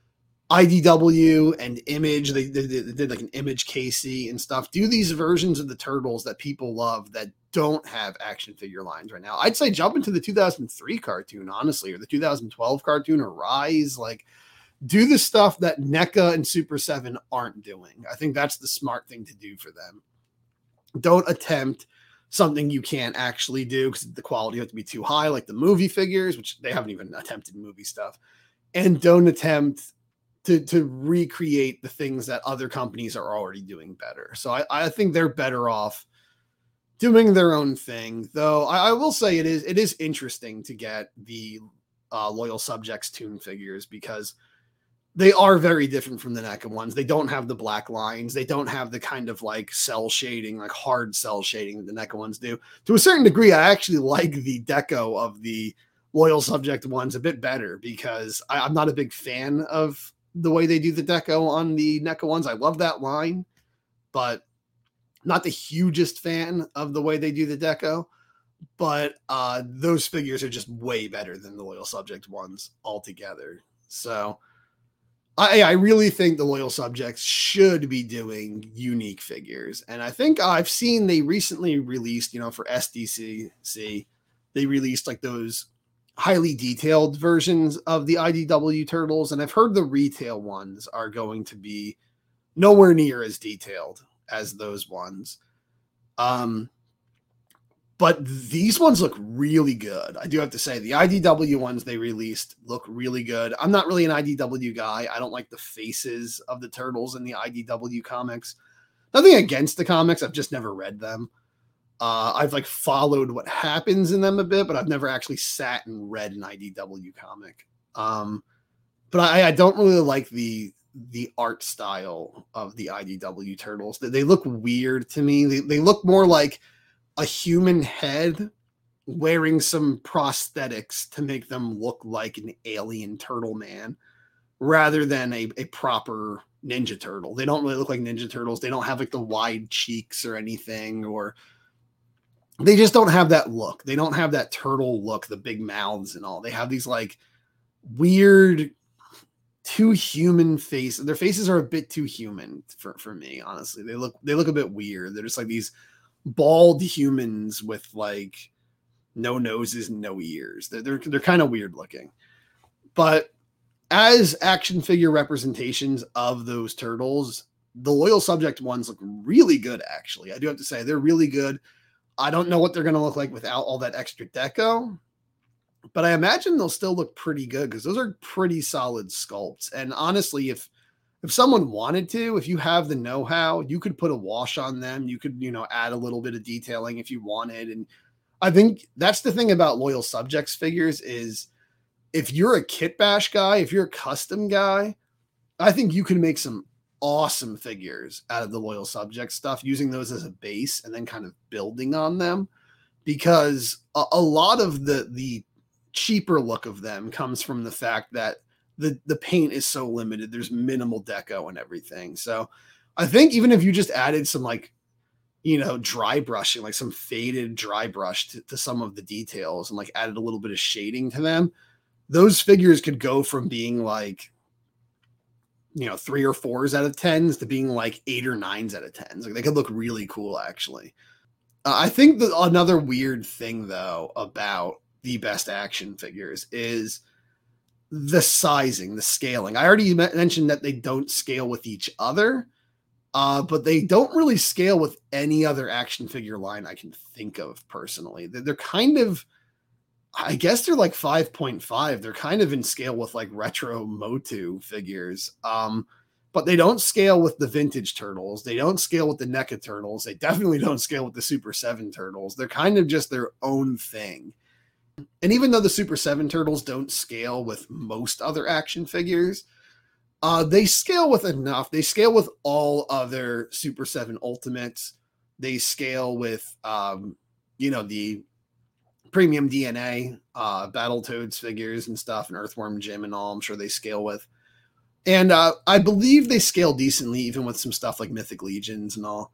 I D W and Image. They, they, they did like an Image K C and stuff. Do these versions of the Turtles that people love that don't have action figure lines right now. I'd say jump into the two thousand three cartoon, honestly, or the two thousand twelve cartoon or Rise. Like, do the stuff that NECA and Super seven aren't doing. I think that's the smart thing to do for them. Don't attempt something you can't actually do because the quality has to be too high, like the movie figures, which they haven't even attempted movie stuff. And don't attempt to, to recreate the things that other companies are already doing better. So I, I think they're better off doing their own thing, though. I, I will say it is it is interesting to get the uh, Loyal Subjects Toon figures because they are very different from the NECA ones. They don't have the black lines. They don't have the kind of like cell shading, like hard cell shading that the NECA ones do. To a certain degree, I actually like the deco of the Loyal Subject ones a bit better because I, I'm not a big fan of the way they do the deco on the NECA ones. I love that line, but not the hugest fan of the way they do the deco. But uh, those figures are just way better than the Loyal Subject ones altogether. So I, I really think the Loyal Subjects should be doing unique figures. And I think I've seen they recently released, you know, for S D C C, they released like those highly detailed versions of the I D W Turtles. And I've heard the retail ones are going to be nowhere near as detailed as those ones. Um, But these ones look really good. I do have to say the I D W ones they released look really good. I'm not really an I D W guy. I don't like the faces of the turtles in the I D W comics. Nothing against the comics. I've just never read them. Uh, I've like followed what happens in them a bit, but I've never actually sat and read an I D W comic. Um, but I, I don't really like the the art style of the I D W turtles. They, they look weird to me. They, they look more like a human head wearing some prosthetics to make them look like an alien turtle man rather than a, a proper Ninja Turtle. They don't really look like Ninja Turtles. They don't have like the wide cheeks or anything, or they just don't have that look. They don't have that turtle look, the big mouths and all. They have these like weird, too human faces. Their faces are a bit too human for, for me, honestly. They look, they look a bit weird. They're just like these bald humans with like no noses and no ears. They're they're, they're kind of weird looking, but as action figure representations of those turtles, the Loyal Subject ones look really good. Actually, I do have to say they're really good. I don't know what they're going to look like without all that extra deco, but I imagine they'll still look pretty good because those are pretty solid sculpts. And honestly, if if someone wanted to, if you have the know-how, you could put a wash on them. You could, you know, add a little bit of detailing if you wanted. And I think that's the thing about Loyal Subjects figures is if you're a kit bash guy, if you're a custom guy, I think you can make some awesome figures out of the Loyal Subject stuff, using those as a base and then kind of building on them, because a, a lot of the the cheaper look of them comes from the fact that the the paint is so limited. There's minimal deco and everything. So I think even if you just added some like, you know, dry brushing, like some faded dry brush to, to some of the details and like added a little bit of shading to them, those figures could go from being like, you know, three or fours out of tens to being like eight or nines out of tens. Like they could look really cool, actually. Uh, I think that another weird thing, though, about the best action figures is the sizing, the scaling. I already mentioned that they don't scale with each other, uh, but they don't really scale with any other action figure line I can think of personally. They're, they're kind of, I guess they're like five point five. They're kind of in scale with like retro Motu figures. Um, but they don't scale with the vintage turtles. They don't scale with the NECA turtles. They definitely don't scale with the Super seven turtles. They're kind of just their own thing. And even though the Super seven turtles don't scale with most other action figures, uh, they scale with enough. They scale with all other Super seven Ultimates. They scale with, um, you know, the Premium D N A, uh, Battletoads figures and stuff, and Earthworm Jim and all, I'm sure they scale with. And uh, I believe they scale decently, even with some stuff like Mythic Legions and all.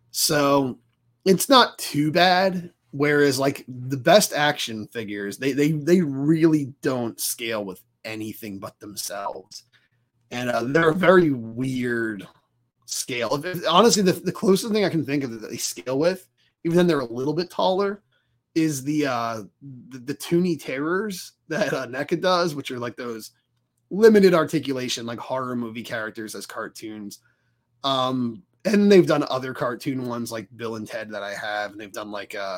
So it's not too bad. Whereas like the best action figures, they they they really don't scale with anything but themselves. And uh, they're a very weird scale. If, if, honestly, the, the closest thing I can think of that they scale with, even then they're a little bit taller, is the uh the, the Toonie Terrors that uh, NECA does, which are like those limited articulation, like horror movie characters as cartoons. Um, and they've done other cartoon ones like Bill and Ted that I have, and they've done like uh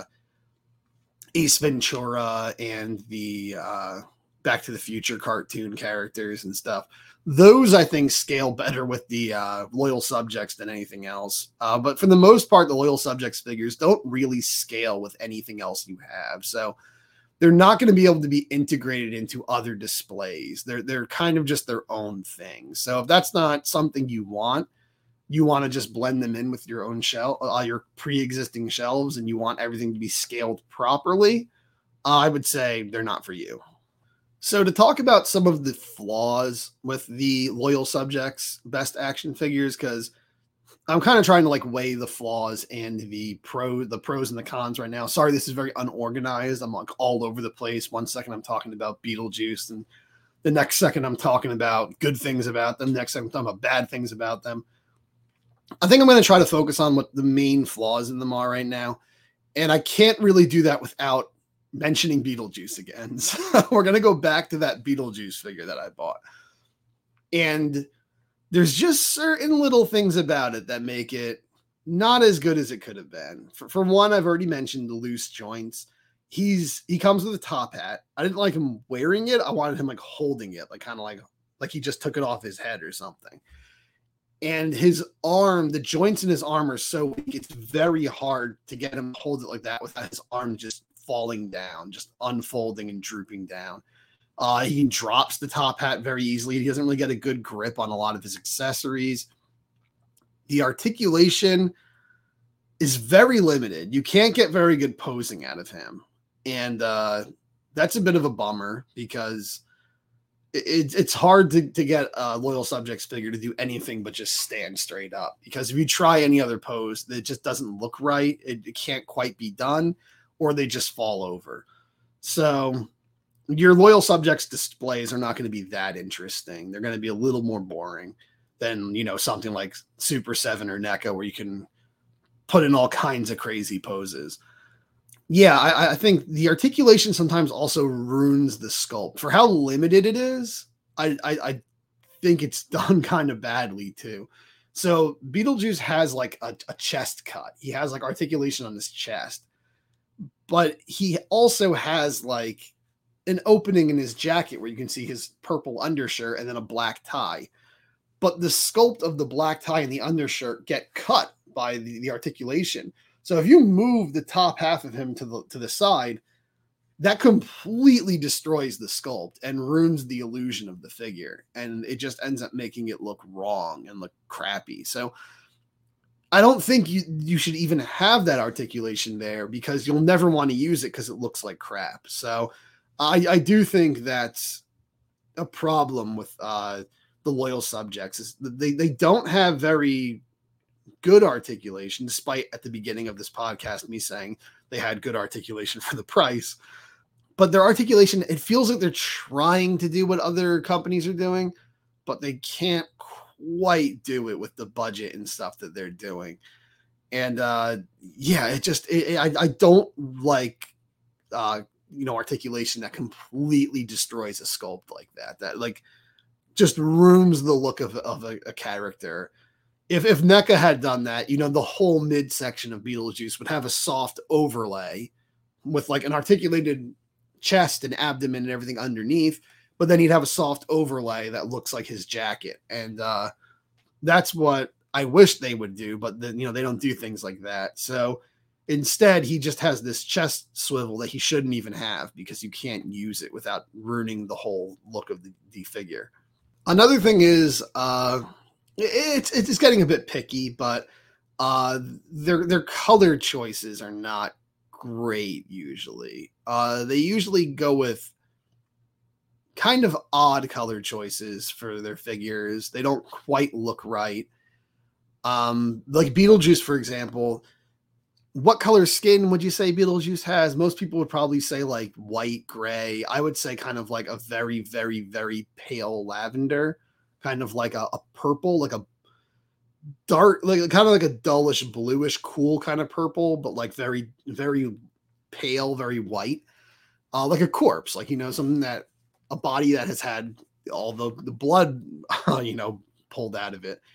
Ace Ventura and the uh Back to the Future cartoon characters and stuff. Those I think scale better with the uh, Loyal Subjects than anything else. Uh, but for the most part, the Loyal Subjects figures don't really scale with anything else you have. So they're not going to be able to be integrated into other displays. They're, they're kind of just their own thing. So if that's not something you want, you want to just blend them in with your own shell, uh, your pre-existing shelves, and you want everything to be scaled properly, uh, I would say they're not for you. So to talk about some of the flaws with the Loyal Subjects best action figures, because I'm kind of trying to like weigh the flaws and the pro, the pros and the cons right now. Sorry, this is very unorganized. I'm like all over the place. One second I'm talking about Beetlejuice, and the next second I'm talking about good things about them. Next second I'm talking about bad things about them. I think I'm going to try to focus on what the main flaws in them are right now. And I can't really do that without mentioning Beetlejuice again. So we're going to go back to that Beetlejuice figure that I bought. And there's just certain little things about it that make it not as good as it could have been. For, for one, I've already mentioned the loose joints. He's, he comes with a top hat. I didn't like him wearing it. I wanted him like holding it, like kind of like, like he just took it off his head or something. And his arm, the joints in his arm are so weak, it's very hard to get him to hold it like that without his arm just falling down, just unfolding and drooping down. Uh, he drops the top hat very easily. He doesn't really get a good grip on a lot of his accessories. The articulation is very limited. You can't get very good posing out of him. And uh, that's a bit of a bummer because it, it's hard to, to get a Loyal Subjects figure to do anything but just stand straight up. Because if you try any other pose, it just doesn't look right. It, it can't quite be done, or they just fall over. So your Loyal Subjects displays are not going to be that interesting. They're going to be a little more boring than, you know, something like Super seven or NECA, where you can put in all kinds of crazy poses. Yeah, I, I think the articulation sometimes also ruins the sculpt. For how limited it is, I, I, I think it's done kind of badly too. So Beetlejuice has like a, a chest cut. He has like articulation on his chest, but he also has like an opening in his jacket where you can see his purple undershirt and then a black tie. But the sculpt of the black tie and the undershirt get cut by the, the articulation. So if you move the top half of him to the to the side, that completely destroys the sculpt and ruins the illusion of the figure. And it just ends up making it look wrong and look crappy. So I don't think you, you should even have that articulation there because you'll never want to use it because it looks like crap. So I, I do think that's a problem with uh, the loyal subjects. Is they, they don't have very good articulation, despite at the beginning of this podcast me saying they had good articulation for the price. But their articulation, it feels like they're trying to do what other companies are doing, but they can't quite do it with the budget and stuff that they're doing. And uh, yeah, it just, it, it, I, I don't like, uh, you know, articulation that completely destroys a sculpt like that, that like just ruins the look of, of a, a character. If, if NECA had done that, you know, the whole midsection of Beetlejuice would have a soft overlay with like an articulated chest and abdomen and everything underneath, but then he'd have a soft overlay that looks like his jacket. And uh, that's what I wish they would do, but then, you know, they don't do things like that. So instead, he just has this chest swivel that he shouldn't even have because you can't use it without ruining the whole look of the, the figure. Another thing is, uh, it's it's getting a bit picky, but uh, their their color choices are not great usually. Uh, they usually go with kind of odd color choices for their figures. They don't quite look right. Um, like Beetlejuice, for example, what color skin would you say Beetlejuice has? Most people would probably say like white, gray. I would say kind of like a very, very, very pale lavender, kind of like a, a purple, like a dark, like kind of like a dullish, bluish, cool kind of purple, but like very, very pale, very white, uh, like a corpse, like, you know, something that a body that has had all the, the blood, uh, you know, pulled out of it.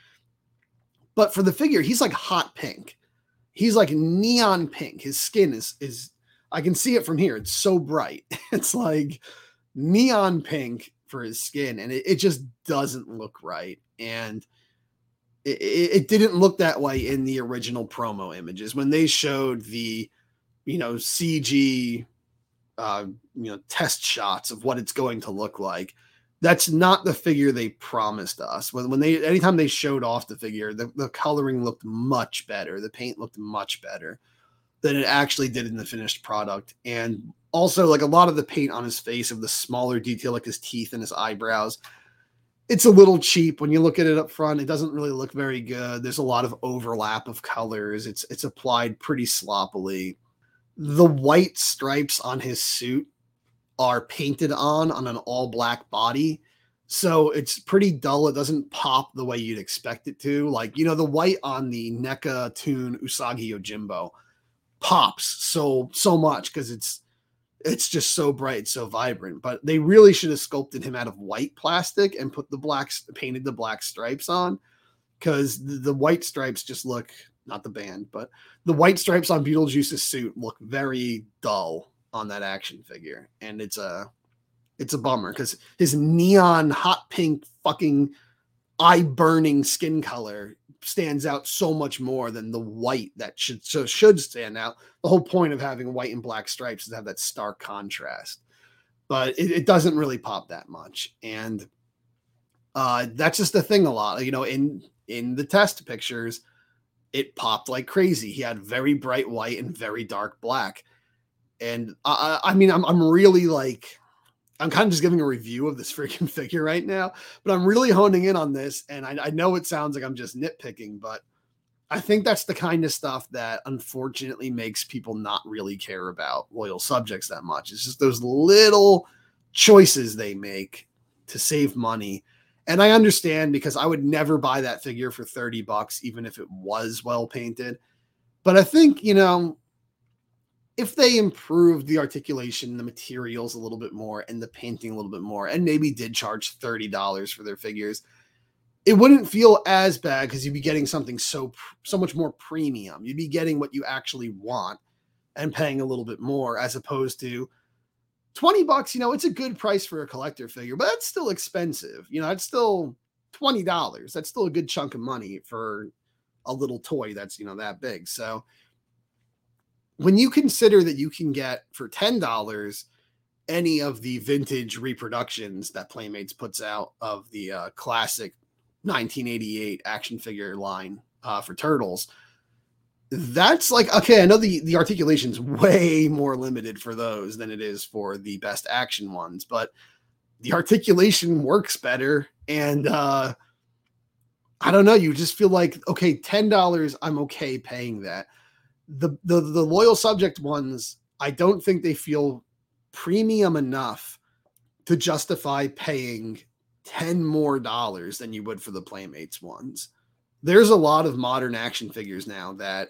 But for the figure, he's like hot pink. He's like neon pink. His skin is, is, I can see it from here. It's so bright. It's like neon pink for his skin. And it, it just doesn't look right. And it, it didn't look that way in the original promo images. When they showed the, you know, C G, uh, you know, test shots of what it's going to look like, that's not the figure they promised us. When, when they, anytime they showed off the figure, the, the coloring looked much better. The paint looked much better than it actually did in the finished product. And also, like, a lot of the paint on his face of the smaller detail, like his teeth and his eyebrows, it's a little cheap when you look at it up front. It doesn't really look very good. There's a lot of overlap of colors. It's, it's applied pretty sloppily. The white stripes on his suit are painted on on an all black body. So it's pretty dull. It doesn't pop the way you'd expect it to. Like, you know, the white on the NECA Toon Usagi Yojimbo pops so, so much because it's, it's just so bright, so vibrant. But they really should have sculpted him out of white plastic and put the black, painted the black stripes on, because the, the white stripes just look, not the band, but the white stripes on Beetlejuice's suit look very dull on that action figure. And it's a, it's a bummer because his neon hot pink fucking eye burning skin color stands out so much more than the white that should, so should stand out. The whole point of having white and black stripes is to have that stark contrast, but it, it doesn't really pop that much. And uh, that's just the thing a lot, you know, in, in the test pictures, it popped like crazy. He had very bright white and very dark black. And I, I mean, I'm, I'm really like, I'm kind of just giving a review of this freaking figure right now, but I'm really honing in on this. And I, I know it sounds like I'm just nitpicking, but I think that's the kind of stuff that unfortunately makes people not really care about loyal subjects that much. It's just those little choices they make to save money. And I understand, because I would never buy that figure for thirty bucks, even if it was well painted. But I think, you know, if they improved the articulation, the materials a little bit more, and the painting a little bit more, and maybe did charge thirty dollars for their figures, it wouldn't feel as bad because you'd be getting something so so much more premium. You'd be getting what you actually want and paying a little bit more, as opposed to twenty bucks. You know, it's a good price for a collector figure, but that's still expensive. You know, it's still twenty dollars. That's still a good chunk of money for a little toy that's, you know, that big. So when you consider that you can get for ten dollars any of the vintage reproductions that Playmates puts out of the uh, classic nineteen eighty-eight action figure line uh, for Turtles, that's like, okay, I know the, the articulation's way more limited for those than it is for the best action ones, but the articulation works better. And uh, I don't know, you just feel like, okay, ten dollars, I'm okay paying that. The, the the Loyal Subject ones, I don't think they feel premium enough to justify paying ten more dollars than you would for the Playmates ones. There's a lot of modern action figures now that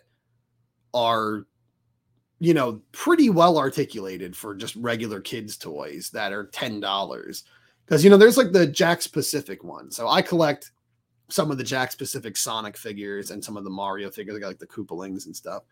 are, you know, pretty well articulated for just regular kids' toys that are ten dollars. Because, you know, there's like the Jakks Pacific one. So I collect some of the Jakks Pacific Sonic figures and some of the Mario figures. I got like the Koopalings and stuff.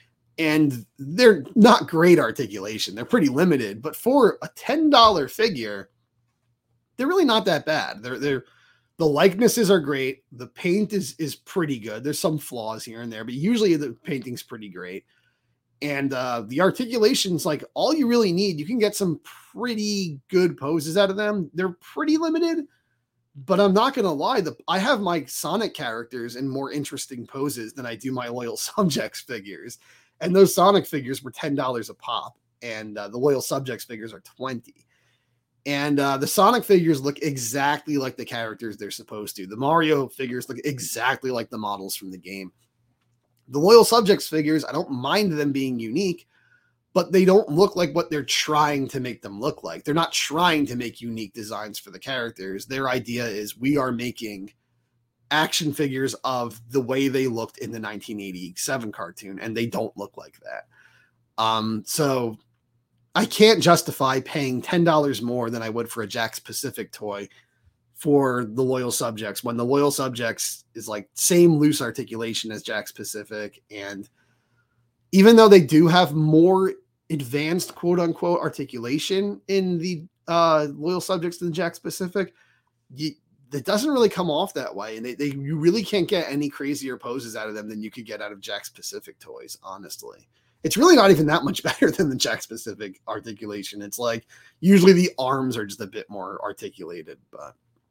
And they're not great articulation. They're pretty limited. But for a ten dollar figure, they're really not that bad. They're they're the likenesses are great. The paint is is pretty good. There's some flaws here and there, but usually the painting's pretty great. And uh, the articulation's like all you really need. You can get some pretty good poses out of them. They're pretty limited, but I'm not going to lie. The, I have my Sonic characters in more interesting poses than I do my Loyal Subjects figures. And those Sonic figures were ten dollars a pop. And uh, the Loyal Subjects figures are twenty dollars. And uh, the Sonic figures look exactly like the characters they're supposed to. The Mario figures look exactly like the models from the game. The Loyal Subjects figures, I don't mind them being unique, but they don't look like what they're trying to make them look like. They're not trying to make unique designs for the characters. Their idea is we are making action figures of the way they looked in the nineteen eighty-seven cartoon, and they don't look like that. Um, so I can't justify paying ten dollars more than I would for a Jakks Pacific toy for the Loyal Subjects, when the Loyal Subjects is like same loose articulation as Jakks Pacific. And even though they do have more advanced quote unquote articulation in the uh, Loyal Subjects than Jakks Pacific, you, it doesn't really come off that way. And they, they, you really can't get any crazier poses out of them than you could get out of Jakks Pacific toys, honestly. It's really not even that much better than the Jakks Pacific articulation. It's like usually the arms are just a bit more articulated, but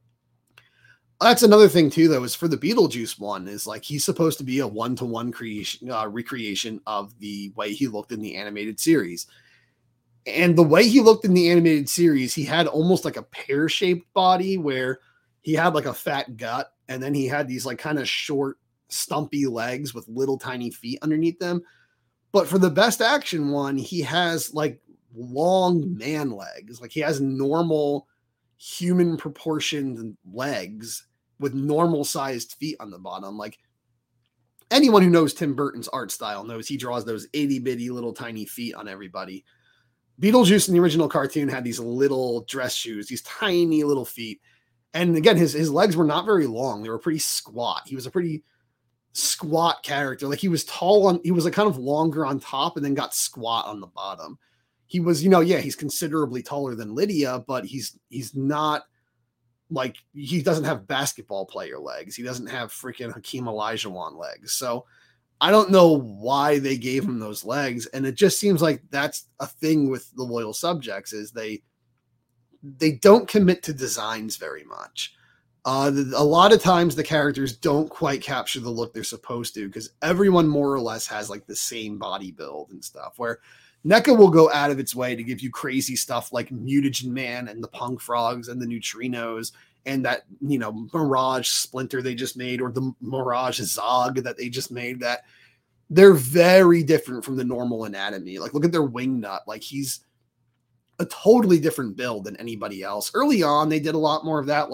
that's another thing too, though, is for the Beetlejuice one is like, he's supposed to be a one-to-one creation, uh, recreation of the way he looked in the animated series. And the way he looked in the animated series, he had almost like a pear-shaped body where he had like a fat gut. And then he had these like kind of short, stumpy legs with little tiny feet underneath them. But for the Best Action one, he has like long man legs. Like he has normal human proportioned legs with normal sized feet on the bottom. Like anyone who knows Tim Burton's art style knows he draws those itty bitty little tiny feet on everybody. Beetlejuice in the original cartoon had these little dress shoes, these tiny little feet. And again, his, his legs were not very long. They were pretty squat. He was a pretty squat character. Like he was tall on, he was like kind of longer on top and then got squat on the bottom. He was, you know, yeah, he's considerably taller than Lydia, but he's, he's not like, he doesn't have basketball player legs. He doesn't have freaking Hakeem Olajuwon legs. So I don't know why they gave him those legs. And it just seems like that's a thing with the Loyal Subjects is they, they don't commit to designs very much. Uh, the, a lot of times the characters don't quite capture the look they're supposed to because everyone more or less has like the same body build and stuff, where NECA will go out of its way to give you crazy stuff like Mutagen Man and the Punk Frogs and the Neutrinos and that, you know, Mirage Splinter they just made, or the Mirage Zog that they just made, that they're very different from the normal anatomy. Like look at their Wingnut. Like he's a totally different build than anybody else. Early on, they did a lot more of that. Like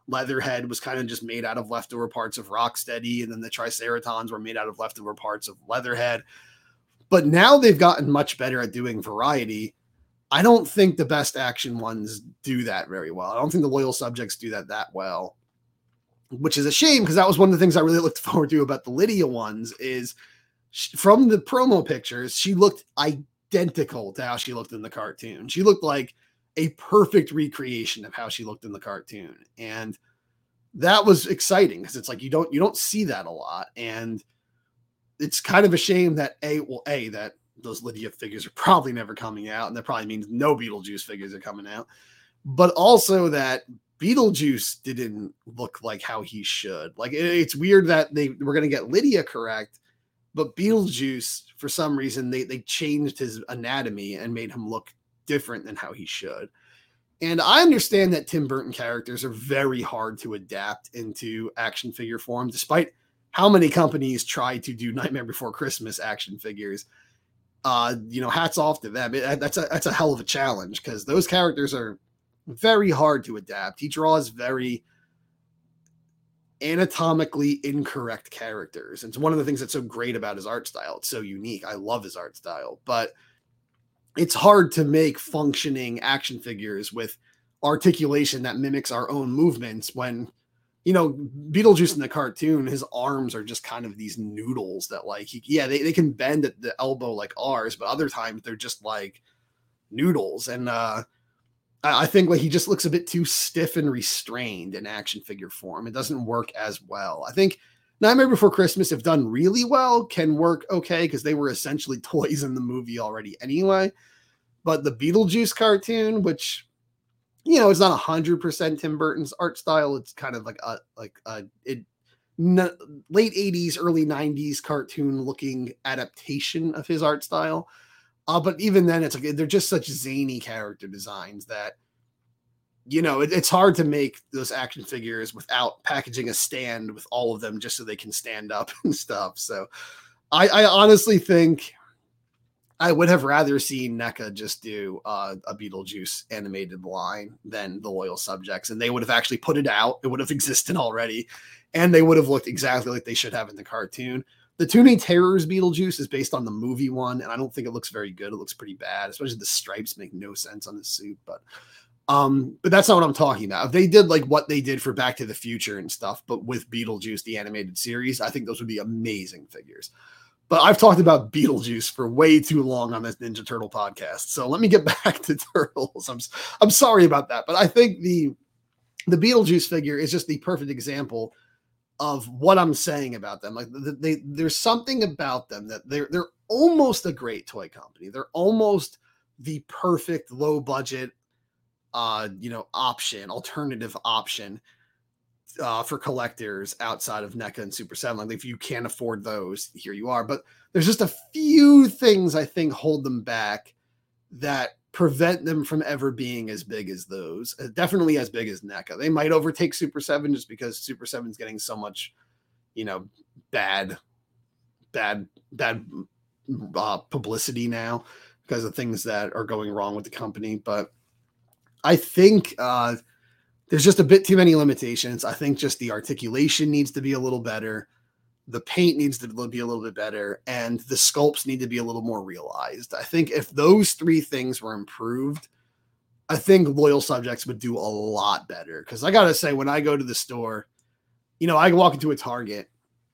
Leatherhead was kind of just made out of leftover parts of Rocksteady, and then the Triceratons were made out of leftover parts of Leatherhead. But now they've gotten much better at doing variety. I don't think the best action ones do that very well. I don't think the Loyal Subjects do that that well, which is a shame, because that was one of the things I really looked forward to about the Lydia ones is she, from the promo pictures, she looked identical to how she looked in the cartoon. She looked like a perfect recreation of how she looked in the cartoon. And that was exciting, because it's like, you don't, you don't see that a lot. And it's kind of a shame that a, well, a, that those Lydia figures are probably never coming out. And that probably means no Beetlejuice figures are coming out, but also that Beetlejuice didn't look like how he should. Like, it, it's weird that they were going to get Lydia correct, but Beetlejuice, for some reason, they, they changed his anatomy and made him look different than how he should. And I understand that Tim Burton characters are very hard to adapt into action figure form, despite how many companies try to do Nightmare Before Christmas action figures. Uh, you know, hats off to them. It, that's a, that's a hell of a challenge, because those characters are very hard to adapt. He draws very anatomically incorrect characters. And it's one of the things that's so great about his art style. It's so unique. I love his art style, but it's hard to make functioning action figures with articulation that mimics our own movements when, you know, Beetlejuice in the cartoon, his arms are just kind of these noodles that, like, he, yeah, they, they can bend at the elbow like ours, but other times they're just like noodles. And uh, I, I think like he just looks a bit too stiff and restrained in action figure form. It doesn't work as well. I think Nightmare Before Christmas, if done really well, can work okay, because they were essentially toys in the movie already anyway. But the Beetlejuice cartoon, which, you know, it's not one hundred percent Tim Burton's art style. It's kind of like a like a it, n- late eighties, early nineties cartoon looking adaptation of his art style. Uh, but even then, it's like they're just such zany character designs that, you know, it, it's hard to make those action figures without packaging a stand with all of them just so they can stand up and stuff. So I, I honestly think I would have rather seen NECA just do uh, a Beetlejuice animated line than the Loyal Subjects. And they would have actually put it out. It would have existed already. And they would have looked exactly like they should have in the cartoon. The Toony Terrors Beetlejuice is based on the movie one, and I don't think it looks very good. It looks pretty bad, especially the stripes make no sense on the suit. But Um, but that's not what I'm talking about. If they did like what they did for Back to the Future and stuff, but with Beetlejuice, the animated series, I think those would be amazing figures. But I've talked about Beetlejuice for way too long on this Ninja Turtle podcast. So let me get back to Turtles. I'm, I'm sorry about that. But I think the, the Beetlejuice figure is just the perfect example of what I'm saying about them. Like they, they there's something about them that they're, they're almost a great toy company. They're almost the perfect low budget, uh, you know, option, alternative option uh, for collectors outside of NECA and Super seven. Like if you can't afford those, here you are. But there's just a few things I think hold them back that prevent them from ever being as big as those. Uh, definitely as big as NECA. They might overtake Super seven just because Super seven is getting so much, you know, bad, bad, bad uh, publicity now because of things that are going wrong with the company. But I think uh, there's just a bit too many limitations. I think just the articulation needs to be a little better. The paint needs to be a little bit better, and the sculpts need to be a little more realized. I think if those three things were improved, I think Loyal Subjects would do a lot better. Because I got to say, when I go to the store, you know, I walk into a Target,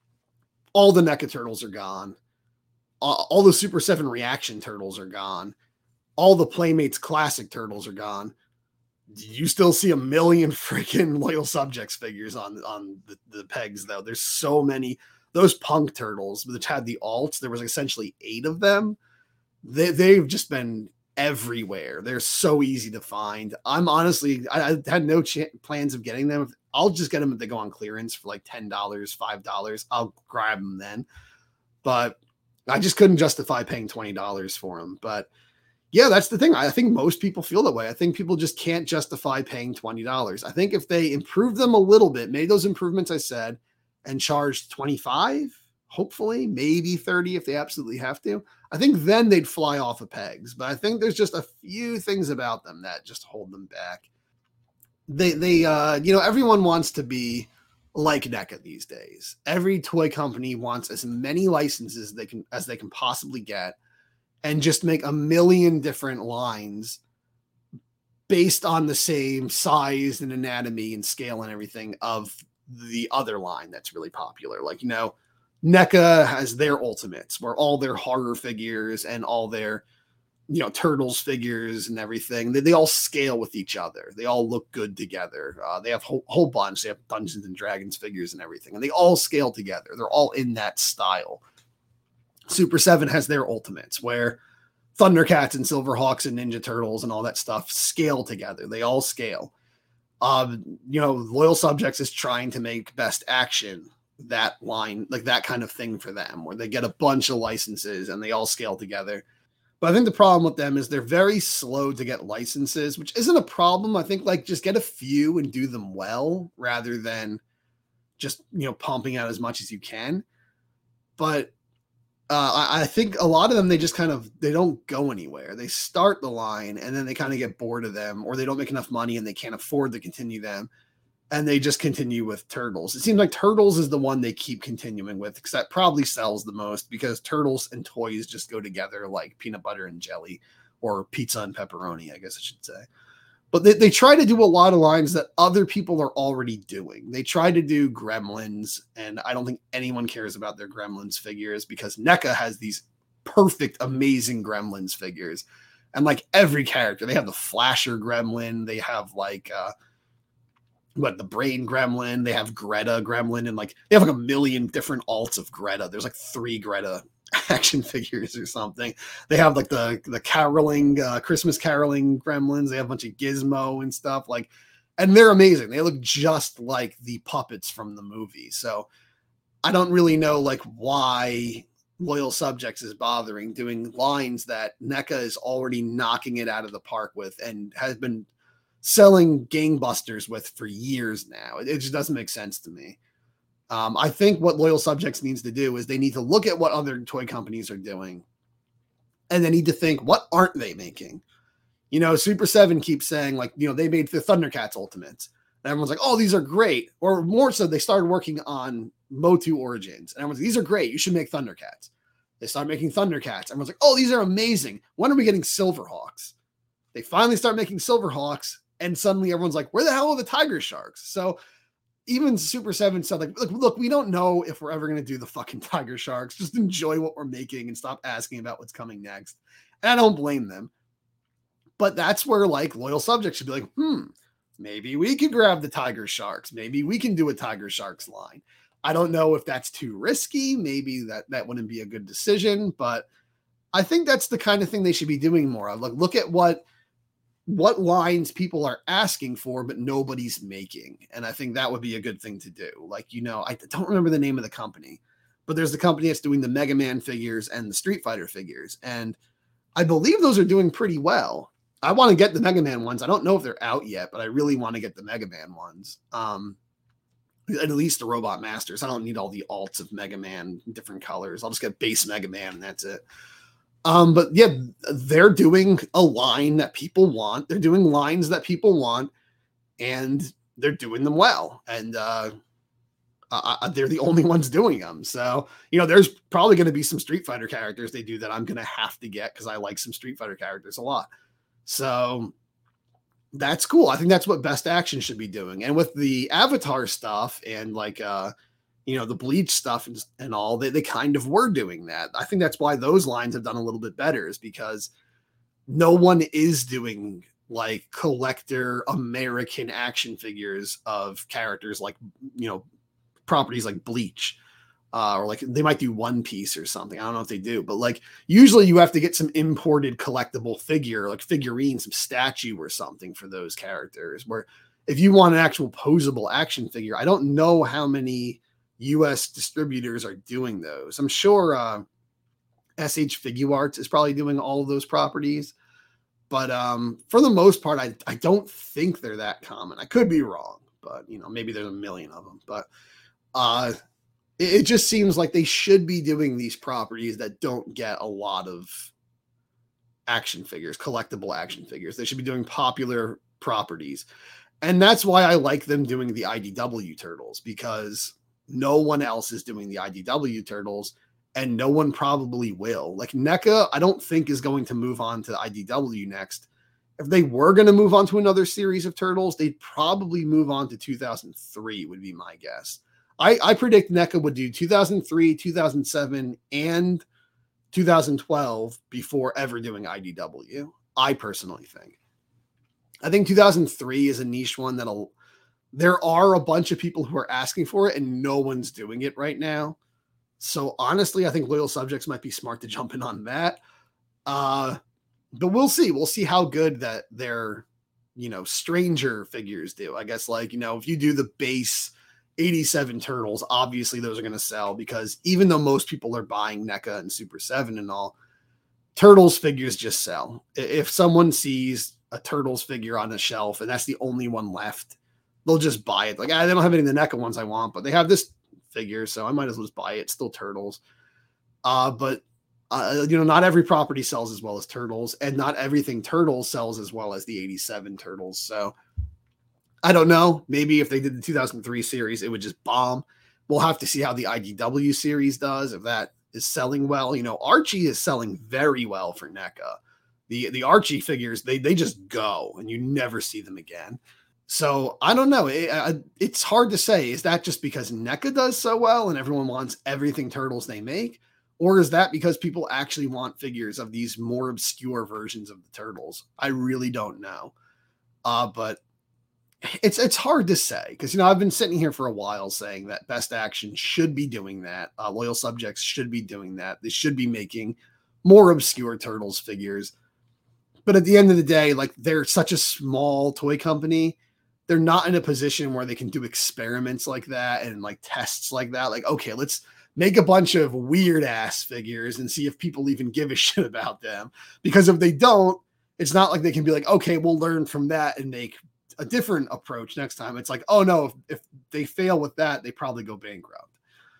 all the NECA Turtles are gone. Uh, all the Super seven Reaction Turtles are gone. All the Playmates Classic Turtles are gone. You still see a million freaking Loyal Subjects figures on, on the, the pegs, though. There's so many. Those Punk Turtles, which had the alts, there was essentially eight of them. They, they've just been everywhere. They're so easy to find. I'm honestly, I, I had no ch- plans of getting them. I'll just get them if they go on clearance for like ten dollars, five dollars. I'll grab them then. But I just couldn't justify paying twenty dollars for them. But yeah, that's the thing. I think most people feel that way. I think people just can't justify paying twenty dollars. I think if they improve them a little bit, made those improvements I said, and charged twenty-five, hopefully, maybe thirty if they absolutely have to, I think then they'd fly off of pegs. But I think there's just a few things about them that just hold them back. they they uh you know, everyone wants to be like NECA these days. Every toy company wants as many licenses they can as they can possibly get, and just make a million different lines based on the same size and anatomy and scale and everything of the other line that's really popular. Like, you know, NECA has their Ultimates, where all their horror figures and all their, you know, Turtles figures and everything, they, they all scale with each other. They all look good together. Uh, they have a whole, whole bunch. They have Dungeons and Dragons figures and everything, and they all scale together. They're all in that style. Super seven has their Ultimates, where Thundercats and Silverhawks and Ninja Turtles and all that stuff scale together. They all scale. Um, you know, Loyal Subjects is trying to make Best Action that line, like that kind of thing for them, where they get a bunch of licenses and they all scale together. But I think the problem with them is they're very slow to get licenses, which isn't a problem. I think, like, just get a few and do them well rather than just, you know, pumping out as much as you can. But Uh, I, I think a lot of them, they just kind of, they don't go anywhere. They start the line and then they kind of get bored of them, or they don't make enough money and they can't afford to continue them. And they just continue with Turtles. It seems like Turtles is the one they keep continuing with, because that probably sells the most, because Turtles and toys just go together like peanut butter and jelly, or pizza and pepperoni, I guess I should say. But they, they try to do a lot of lines that other people are already doing. They try to do Gremlins, and I don't think anyone cares about their Gremlins figures, because NECA has these perfect, amazing Gremlins figures. And like every character, they have the Flasher Gremlin, they have like uh, what the Brain Gremlin, they have Greta Gremlin, and like they have like a million different alts of Greta. There's like three Greta action figures or something. They have like the the caroling uh, Christmas caroling Gremlins. They have a bunch of Gizmo and stuff, like, and they're amazing. They look just like the puppets from the movie. So I don't really know like why Loyal Subjects is bothering doing lines that NECA is already knocking it out of the park with and has been selling gangbusters with for years now. It, it just doesn't make sense to me. Um, I think what Loyal Subjects needs to do is they need to look at what other toy companies are doing, and they need to think, what aren't they making? You know, Super seven keeps saying, like, you know, they made the Thundercats Ultimates. And everyone's like, oh, these are great. Or more so, they started working on Motu Origins. And everyone's like, these are great. You should make Thundercats. They start making Thundercats. Everyone's like, oh, these are amazing. When are we getting Silverhawks? They finally start making Silverhawks, and suddenly everyone's like, where the hell are the Tiger Sharks? So even Super seven said, like, look, look, we don't know if we're ever going to do the fucking Tiger Sharks. Just enjoy what we're making and stop asking about what's coming next. And I don't blame them. But that's where, like, Loyal Subjects should be like, hmm, maybe we could grab the Tiger Sharks. Maybe we can do a Tiger Sharks line. I don't know if that's too risky. Maybe that, that wouldn't be a good decision. But I think that's the kind of thing they should be doing more of. Like, look at what what lines people are asking for, but nobody's making. And I think that would be a good thing to do. Like, you know, I don't remember the name of the company, but there's the company that's doing the Mega Man figures and the Street Fighter figures. And I believe those are doing pretty well. I want to get the Mega Man ones. I don't know if they're out yet, but I really want to get the Mega Man ones. Um, at least the Robot Masters. I don't need all the alts of Mega Man, different colors. I'll just get base Mega Man and that's it. Um, but yeah, they're doing a line that people want. They're doing lines that people want, and they're doing them well. And uh, uh, they're the only ones doing them. So, you know, there's probably going to be some Street Fighter characters they do that I'm going to have to get because I like some Street Fighter characters a lot. So that's cool. I think that's what Best Action should be doing. And with the Avatar stuff and like, uh, you know, the Bleach stuff and, and all, they, they kind of were doing that. I think that's why those lines have done a little bit better, is because no one is doing like collector American action figures of characters like, you know, properties like Bleach, uh, or like they might do One Piece or something. I don't know if they do, but like usually you have to get some imported collectible figure, like figurine, some statue or something for those characters. Where if you want an actual posable action figure, I don't know how many U S distributors are doing those. I'm sure uh, S H Figuarts is probably doing all of those properties, but um, for the most part, I, I don't think they're that common. I could be wrong, but you know, maybe there's a million of them. But uh, it, it just seems like they should be doing these properties that don't get a lot of action figures, collectible action figures. They should be doing popular properties. And that's why I like them doing the I D W Turtles, because no one else is doing the I D W Turtles, and no one probably will. Like NECA, I don't think is going to move on to I D W next. If they were going to move on to another series of Turtles, they'd probably move on to two thousand three, would be my guess. I, I predict NECA would do two thousand three, two thousand seven, and two thousand twelve before ever doing I D W. I personally think. I think two thousand three is a niche one that'll, there are a bunch of people who are asking for it and no one's doing it right now. So honestly, I think Loyal Subjects might be smart to jump in on that. Uh, but we'll see. We'll see how good that their, you know, Stranger figures do. I guess, like, you know, if you do the base eighty-seven Turtles, obviously those are going to sell, because even though most people are buying NECA and Super seven and all, Turtles figures just sell. If someone sees a Turtles figure on a shelf and that's the only one left, they'll just buy it. Like, I they don't have any of the NECA ones I want, but they have this figure, so I might as well just buy it. It's still Turtles. Uh, but, uh, you know, not every property sells as well as Turtles, and not everything Turtles sells as well as the eighty-seven Turtles. So I don't know. Maybe if they did the two thousand three series, it would just bomb. We'll have to see how the I D W series does, if that is selling well. You know, Archie is selling very well for NECA. The, the Archie figures, they, they just go and you never see them again. So I don't know. It, uh, it's hard to say. Is that just because NECA does so well and everyone wants everything Turtles they make? Or is that because people actually want figures of these more obscure versions of the Turtles? I really don't know. Uh, but it's it's hard to say, because, you know, I've been sitting here for a while saying that Best Action should be doing that. Uh, Loyal Subjects should be doing that. They should be making more obscure Turtles figures. But at the end of the day, like, they're such a small toy company. They're not in a position where they can do experiments like that and like tests like that. Like, okay, let's make a bunch of weird ass figures and see if people even give a shit about them. Because if they don't, it's not like they can be like, okay, we'll learn from that and make a different approach next time. It's like, oh no, if, if they fail with that, they probably go bankrupt.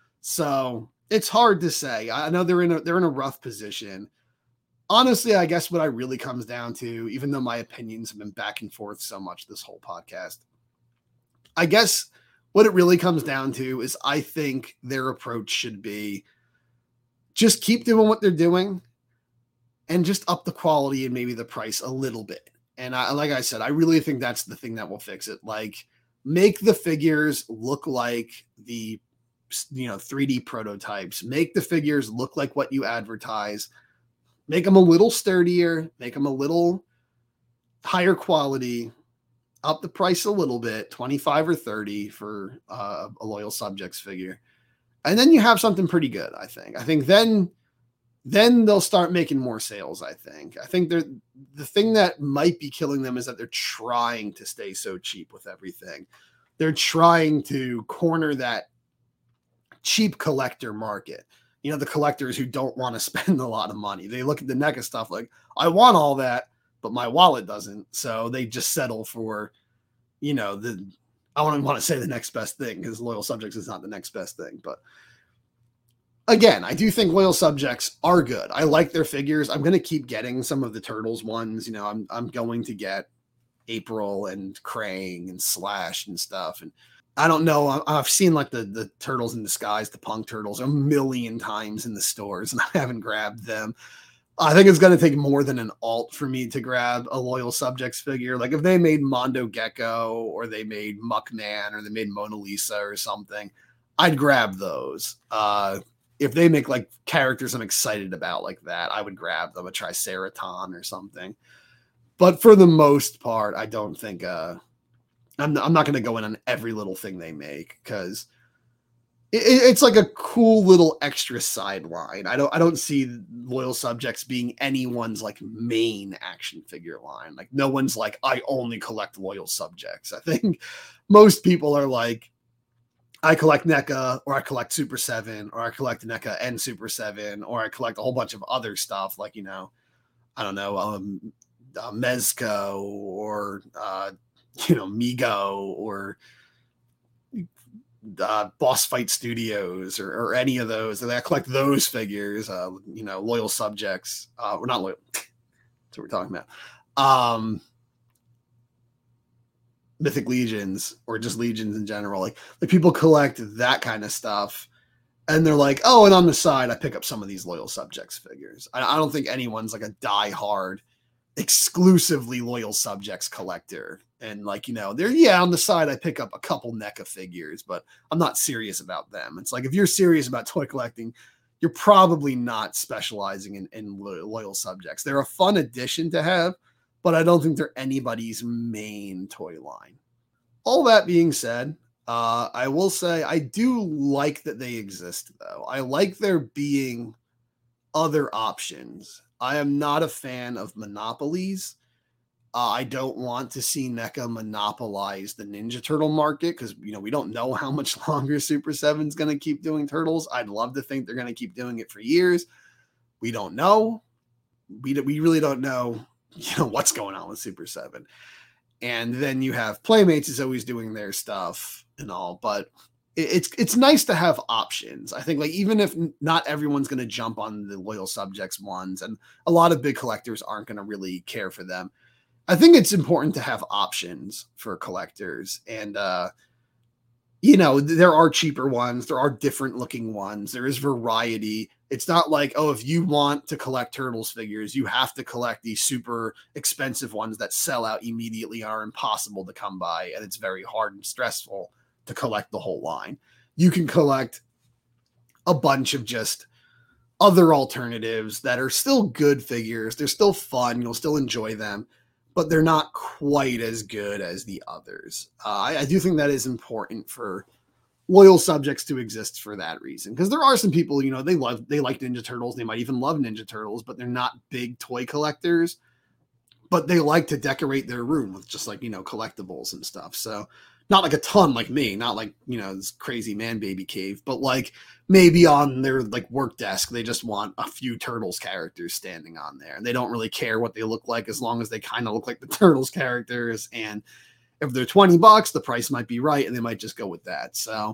So it's hard to say. I know they're in a, they're in a rough position. Honestly, I guess what I really comes down to, even though my opinions have been back and forth so much this whole podcast, I guess what it really comes down to is I think their approach should be just keep doing what they're doing and just up the quality and maybe the price a little bit. And I, like I said, I really think that's the thing that will fix it. Like, make the figures look like the, you know, three D prototypes. Make the figures look like what you advertise. Make them a little sturdier, make them a little higher quality, up the price a little bit, twenty-five or thirty for uh, a Loyal Subjects figure. And then you have something pretty good, I think. I think then, then they'll start making more sales, I think. I think they're, the thing that might be killing them is that they're trying to stay so cheap with everything. They're trying to corner that cheap collector market. You know, the collectors who don't want to spend a lot of money. They look at the NECA stuff like, I want all that, but my wallet doesn't. So they just settle for, you know, the, I don't even want to say the next best thing, because Loyal Subjects is not the next best thing. But again, I do think Loyal Subjects are good. I like their figures. I'm going to keep getting some of the Turtles ones. You know, I'm, I'm going to get April and Krang and Slash and stuff. And I don't know. I've seen like the, the Turtles in Disguise, the Punk Turtles, a million times in the stores, and I haven't grabbed them. I think it's going to take more than an alt for me to grab a Loyal Subjects figure. Like, if they made Mondo Gecko, or they made Muckman, or they made Mona Lisa or something, I'd grab those. Uh, if they make like characters I'm excited about like that, I would grab them, a Triceraton or something. But for the most part, I don't think... Uh, I'm, I'm not going to go in on every little thing they make, because it, it's like a cool little extra sideline. I don't I don't see Loyal Subjects being anyone's like main action figure line. Like, no one's like, I only collect Loyal Subjects. I think most people are like, I collect NECA, or I collect Super seven, or I collect NECA and Super seven, or I collect a whole bunch of other stuff, like, you know, I don't know, um, uh, Mezco, or uh, you know, Mego, or uh, Boss Fight Studios, or, or any of those. And I collect those figures, uh, you know, Loyal Subjects. Uh, we're not loyal. That's what we're talking about. Um, Mythic Legions or just Legions in general. Like, like people collect that kind of stuff. And they're like, oh, and on the side, I pick up some of these Loyal Subjects figures. I, I don't think anyone's like a diehard, exclusively Loyal Subjects collector. And like, you know, they're, yeah, on the side, I pick up a couple NECA figures, but I'm not serious about them. It's like, if you're serious about toy collecting, you're probably not specializing in, in Loyal Subjects. They're a fun addition to have, but I don't think they're anybody's main toy line. All that being said, uh, I will say I do like that they exist, though. I like there being other options. I am not a fan of monopolies. Uh, I don't want to see NECA monopolize the Ninja Turtle market because, you know, we don't know how much longer Super seven is going to keep doing Turtles. I'd love to think they're going to keep doing it for years. We don't know. We, we really don't know, you know, what's going on with Super seven. And then you have Playmates is always doing their stuff and all, but it, it's it's nice to have options. I think, like, even if not everyone's going to jump on the Loyal Subjects ones, and a lot of big collectors aren't going to really care for them, I think it's important to have options for collectors. And, uh, you know, there are cheaper ones. There are different looking ones. There is variety. It's not like, oh, if you want to collect Turtles figures, you have to collect these super expensive ones that sell out immediately, are impossible to come by. And it's very hard and stressful to collect the whole line. You can collect a bunch of just other alternatives that are still good figures. They're still fun. You'll still enjoy them, but they're not quite as good as the others. Uh, I, I do think that is important for Loyal Subjects to exist for that reason. Because there are some people, you know, they love, they like Ninja Turtles. They might even love Ninja Turtles, but they're not big toy collectors. But they like to decorate their room with just, like, you know, collectibles and stuff. So not like a ton like me, not like, you know, this crazy man baby cave, but like maybe on their like work desk, they just want a few Turtles characters standing on there. And they don't really care what they look like as long as they kind of look like the Turtles characters. And if they're twenty bucks, the price might be right, and they might just go with that. So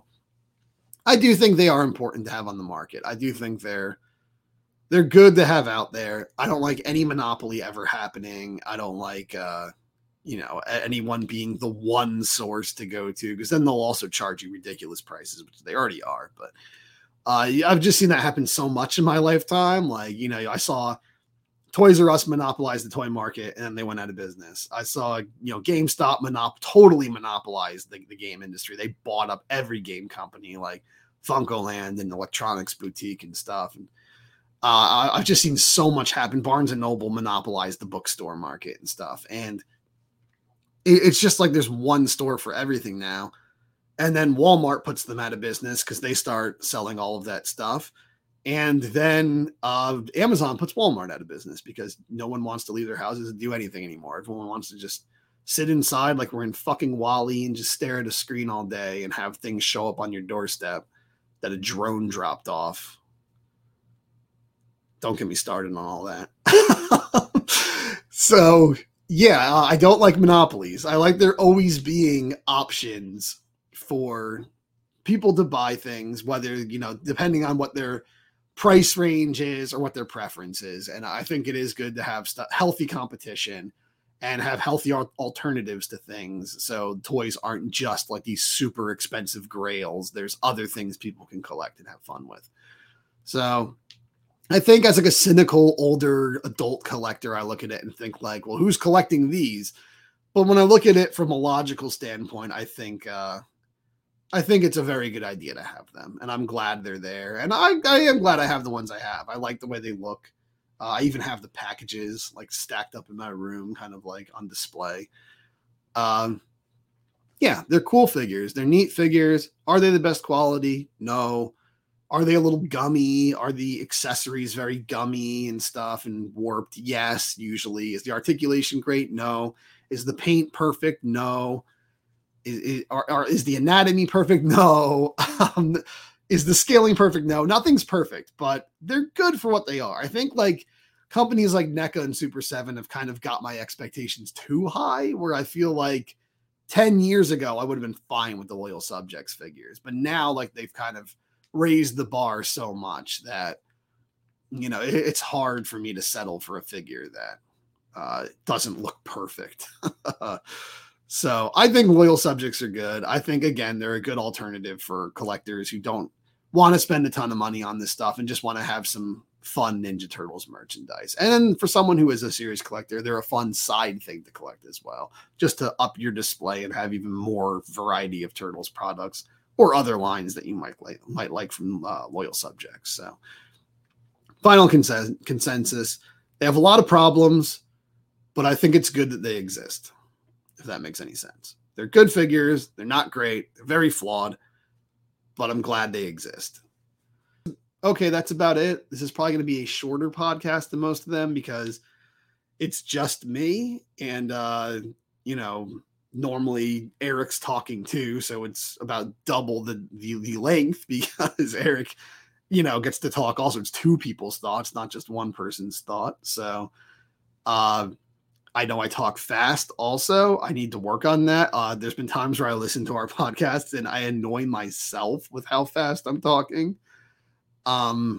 I do think they are important to have on the market. I do think they're they're good to have out there. I don't like any monopoly ever happening. I don't like uh, you know, anyone being the one source to go to, because then they'll also charge you ridiculous prices, which they already are. But uh, I've just seen that happen so much in my lifetime. Like, you know, I saw Toys R Us monopolize the toy market, and then they went out of business. I saw, you know, GameStop monop- totally monopolize the, the game industry. They bought up every game company like FuncoLand and Electronics Boutique and stuff. And uh, I've just seen so much happen. Barnes and Noble monopolized the bookstore market and stuff. And it, it's just like there's one store for everything now. And then Walmart puts them out of business because they start selling all of that stuff. And then uh, Amazon puts Walmart out of business because no one wants to leave their houses and do anything anymore. Everyone wants to just sit inside like we're in fucking WALL-E and just stare at a screen all day and have things show up on your doorstep that a drone dropped off. Don't get me started on all that. So, yeah, uh, I don't like monopolies. I like there always being options for people to buy things, whether, you know, depending on what their price range is or what their preference is. And I think it is good to have st- healthy competition and have healthy al- alternatives to things. So toys aren't just like these super expensive grails. There's other things people can collect and have fun with. So I think as like a cynical older adult collector, I look at it and think like, well, who's collecting these? But when I look at it from a logical standpoint, I think, uh, I think it's a very good idea to have them, and I'm glad they're there. And I, I am glad I have the ones I have. I like the way they look. Uh, I even have the packages like stacked up in my room, kind of like on display. Um, yeah, they're cool figures. They're neat figures. Are they the best quality? No. Are they a little gummy? Are the accessories very gummy and stuff and warped? Yes, usually. Is the articulation great? No. Is the paint perfect? No. Is, is, are, are, is the anatomy perfect? No. Um, is the scaling perfect? No. Nothing's perfect, but they're good for what they are. I think like companies like NECA and Super seven have kind of got my expectations too high, where I feel like ten years ago, I would have been fine with the Loyal Subjects figures. But now like they've kind of raised the bar so much that, you know, it, it's hard for me to settle for a figure that uh, doesn't look perfect. So I think loyal subjects are good. I think, again, they're a good alternative for collectors who don't want to spend a ton of money on this stuff and just want to have some fun Ninja Turtles merchandise. And then for someone who is a serious collector, they're a fun side thing to collect as well, just to up your display and have even more variety of Turtles products or other lines that you might like, might like from uh, loyal subjects. So final consens- consensus, they have a lot of problems, but I think it's good that they exist, if that makes any sense. They're good figures. They're not great. They're very flawed, but I'm glad they exist. Okay, that's about it. This is probably going to be a shorter podcast than most of them because it's just me. And, uh, you know, normally Eric's talking too. So it's about double the, the, the length because Eric, you know, gets to talk also. It's two people's thoughts, not just one person's thought. So uh, I know I talk fast also. I need to work on that. Uh, there's been times where I listen to our podcasts and I annoy myself with how fast I'm talking. Um,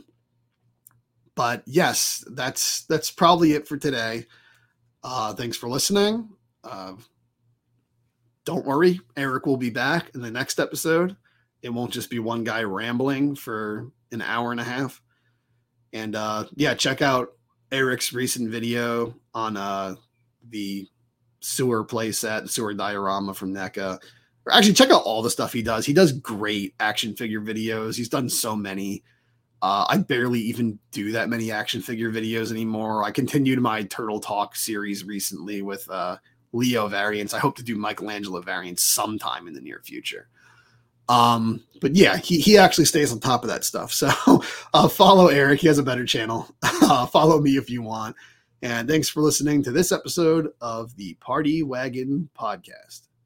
but yes, that's, that's probably it for today. Uh, thanks for listening. Uh, don't worry. Eric will be back in the next episode. It won't just be one guy rambling for an hour and a half. And, uh, yeah, check out Eric's recent video on, uh, the sewer playset, the sewer diorama from NECA. Or actually check out all the stuff he does. He does great action figure videos. He's done so many. Uh, I barely even do that many action figure videos anymore. I continued my Turtle Talk series recently with uh, Leo variants. I hope to do Michelangelo variants sometime in the near future. Um, but yeah, he, he actually stays on top of that stuff. So uh, follow Eric. He has a better channel. Uh, follow me if you want. And thanks for listening to this episode of the Party Wagon Podcast.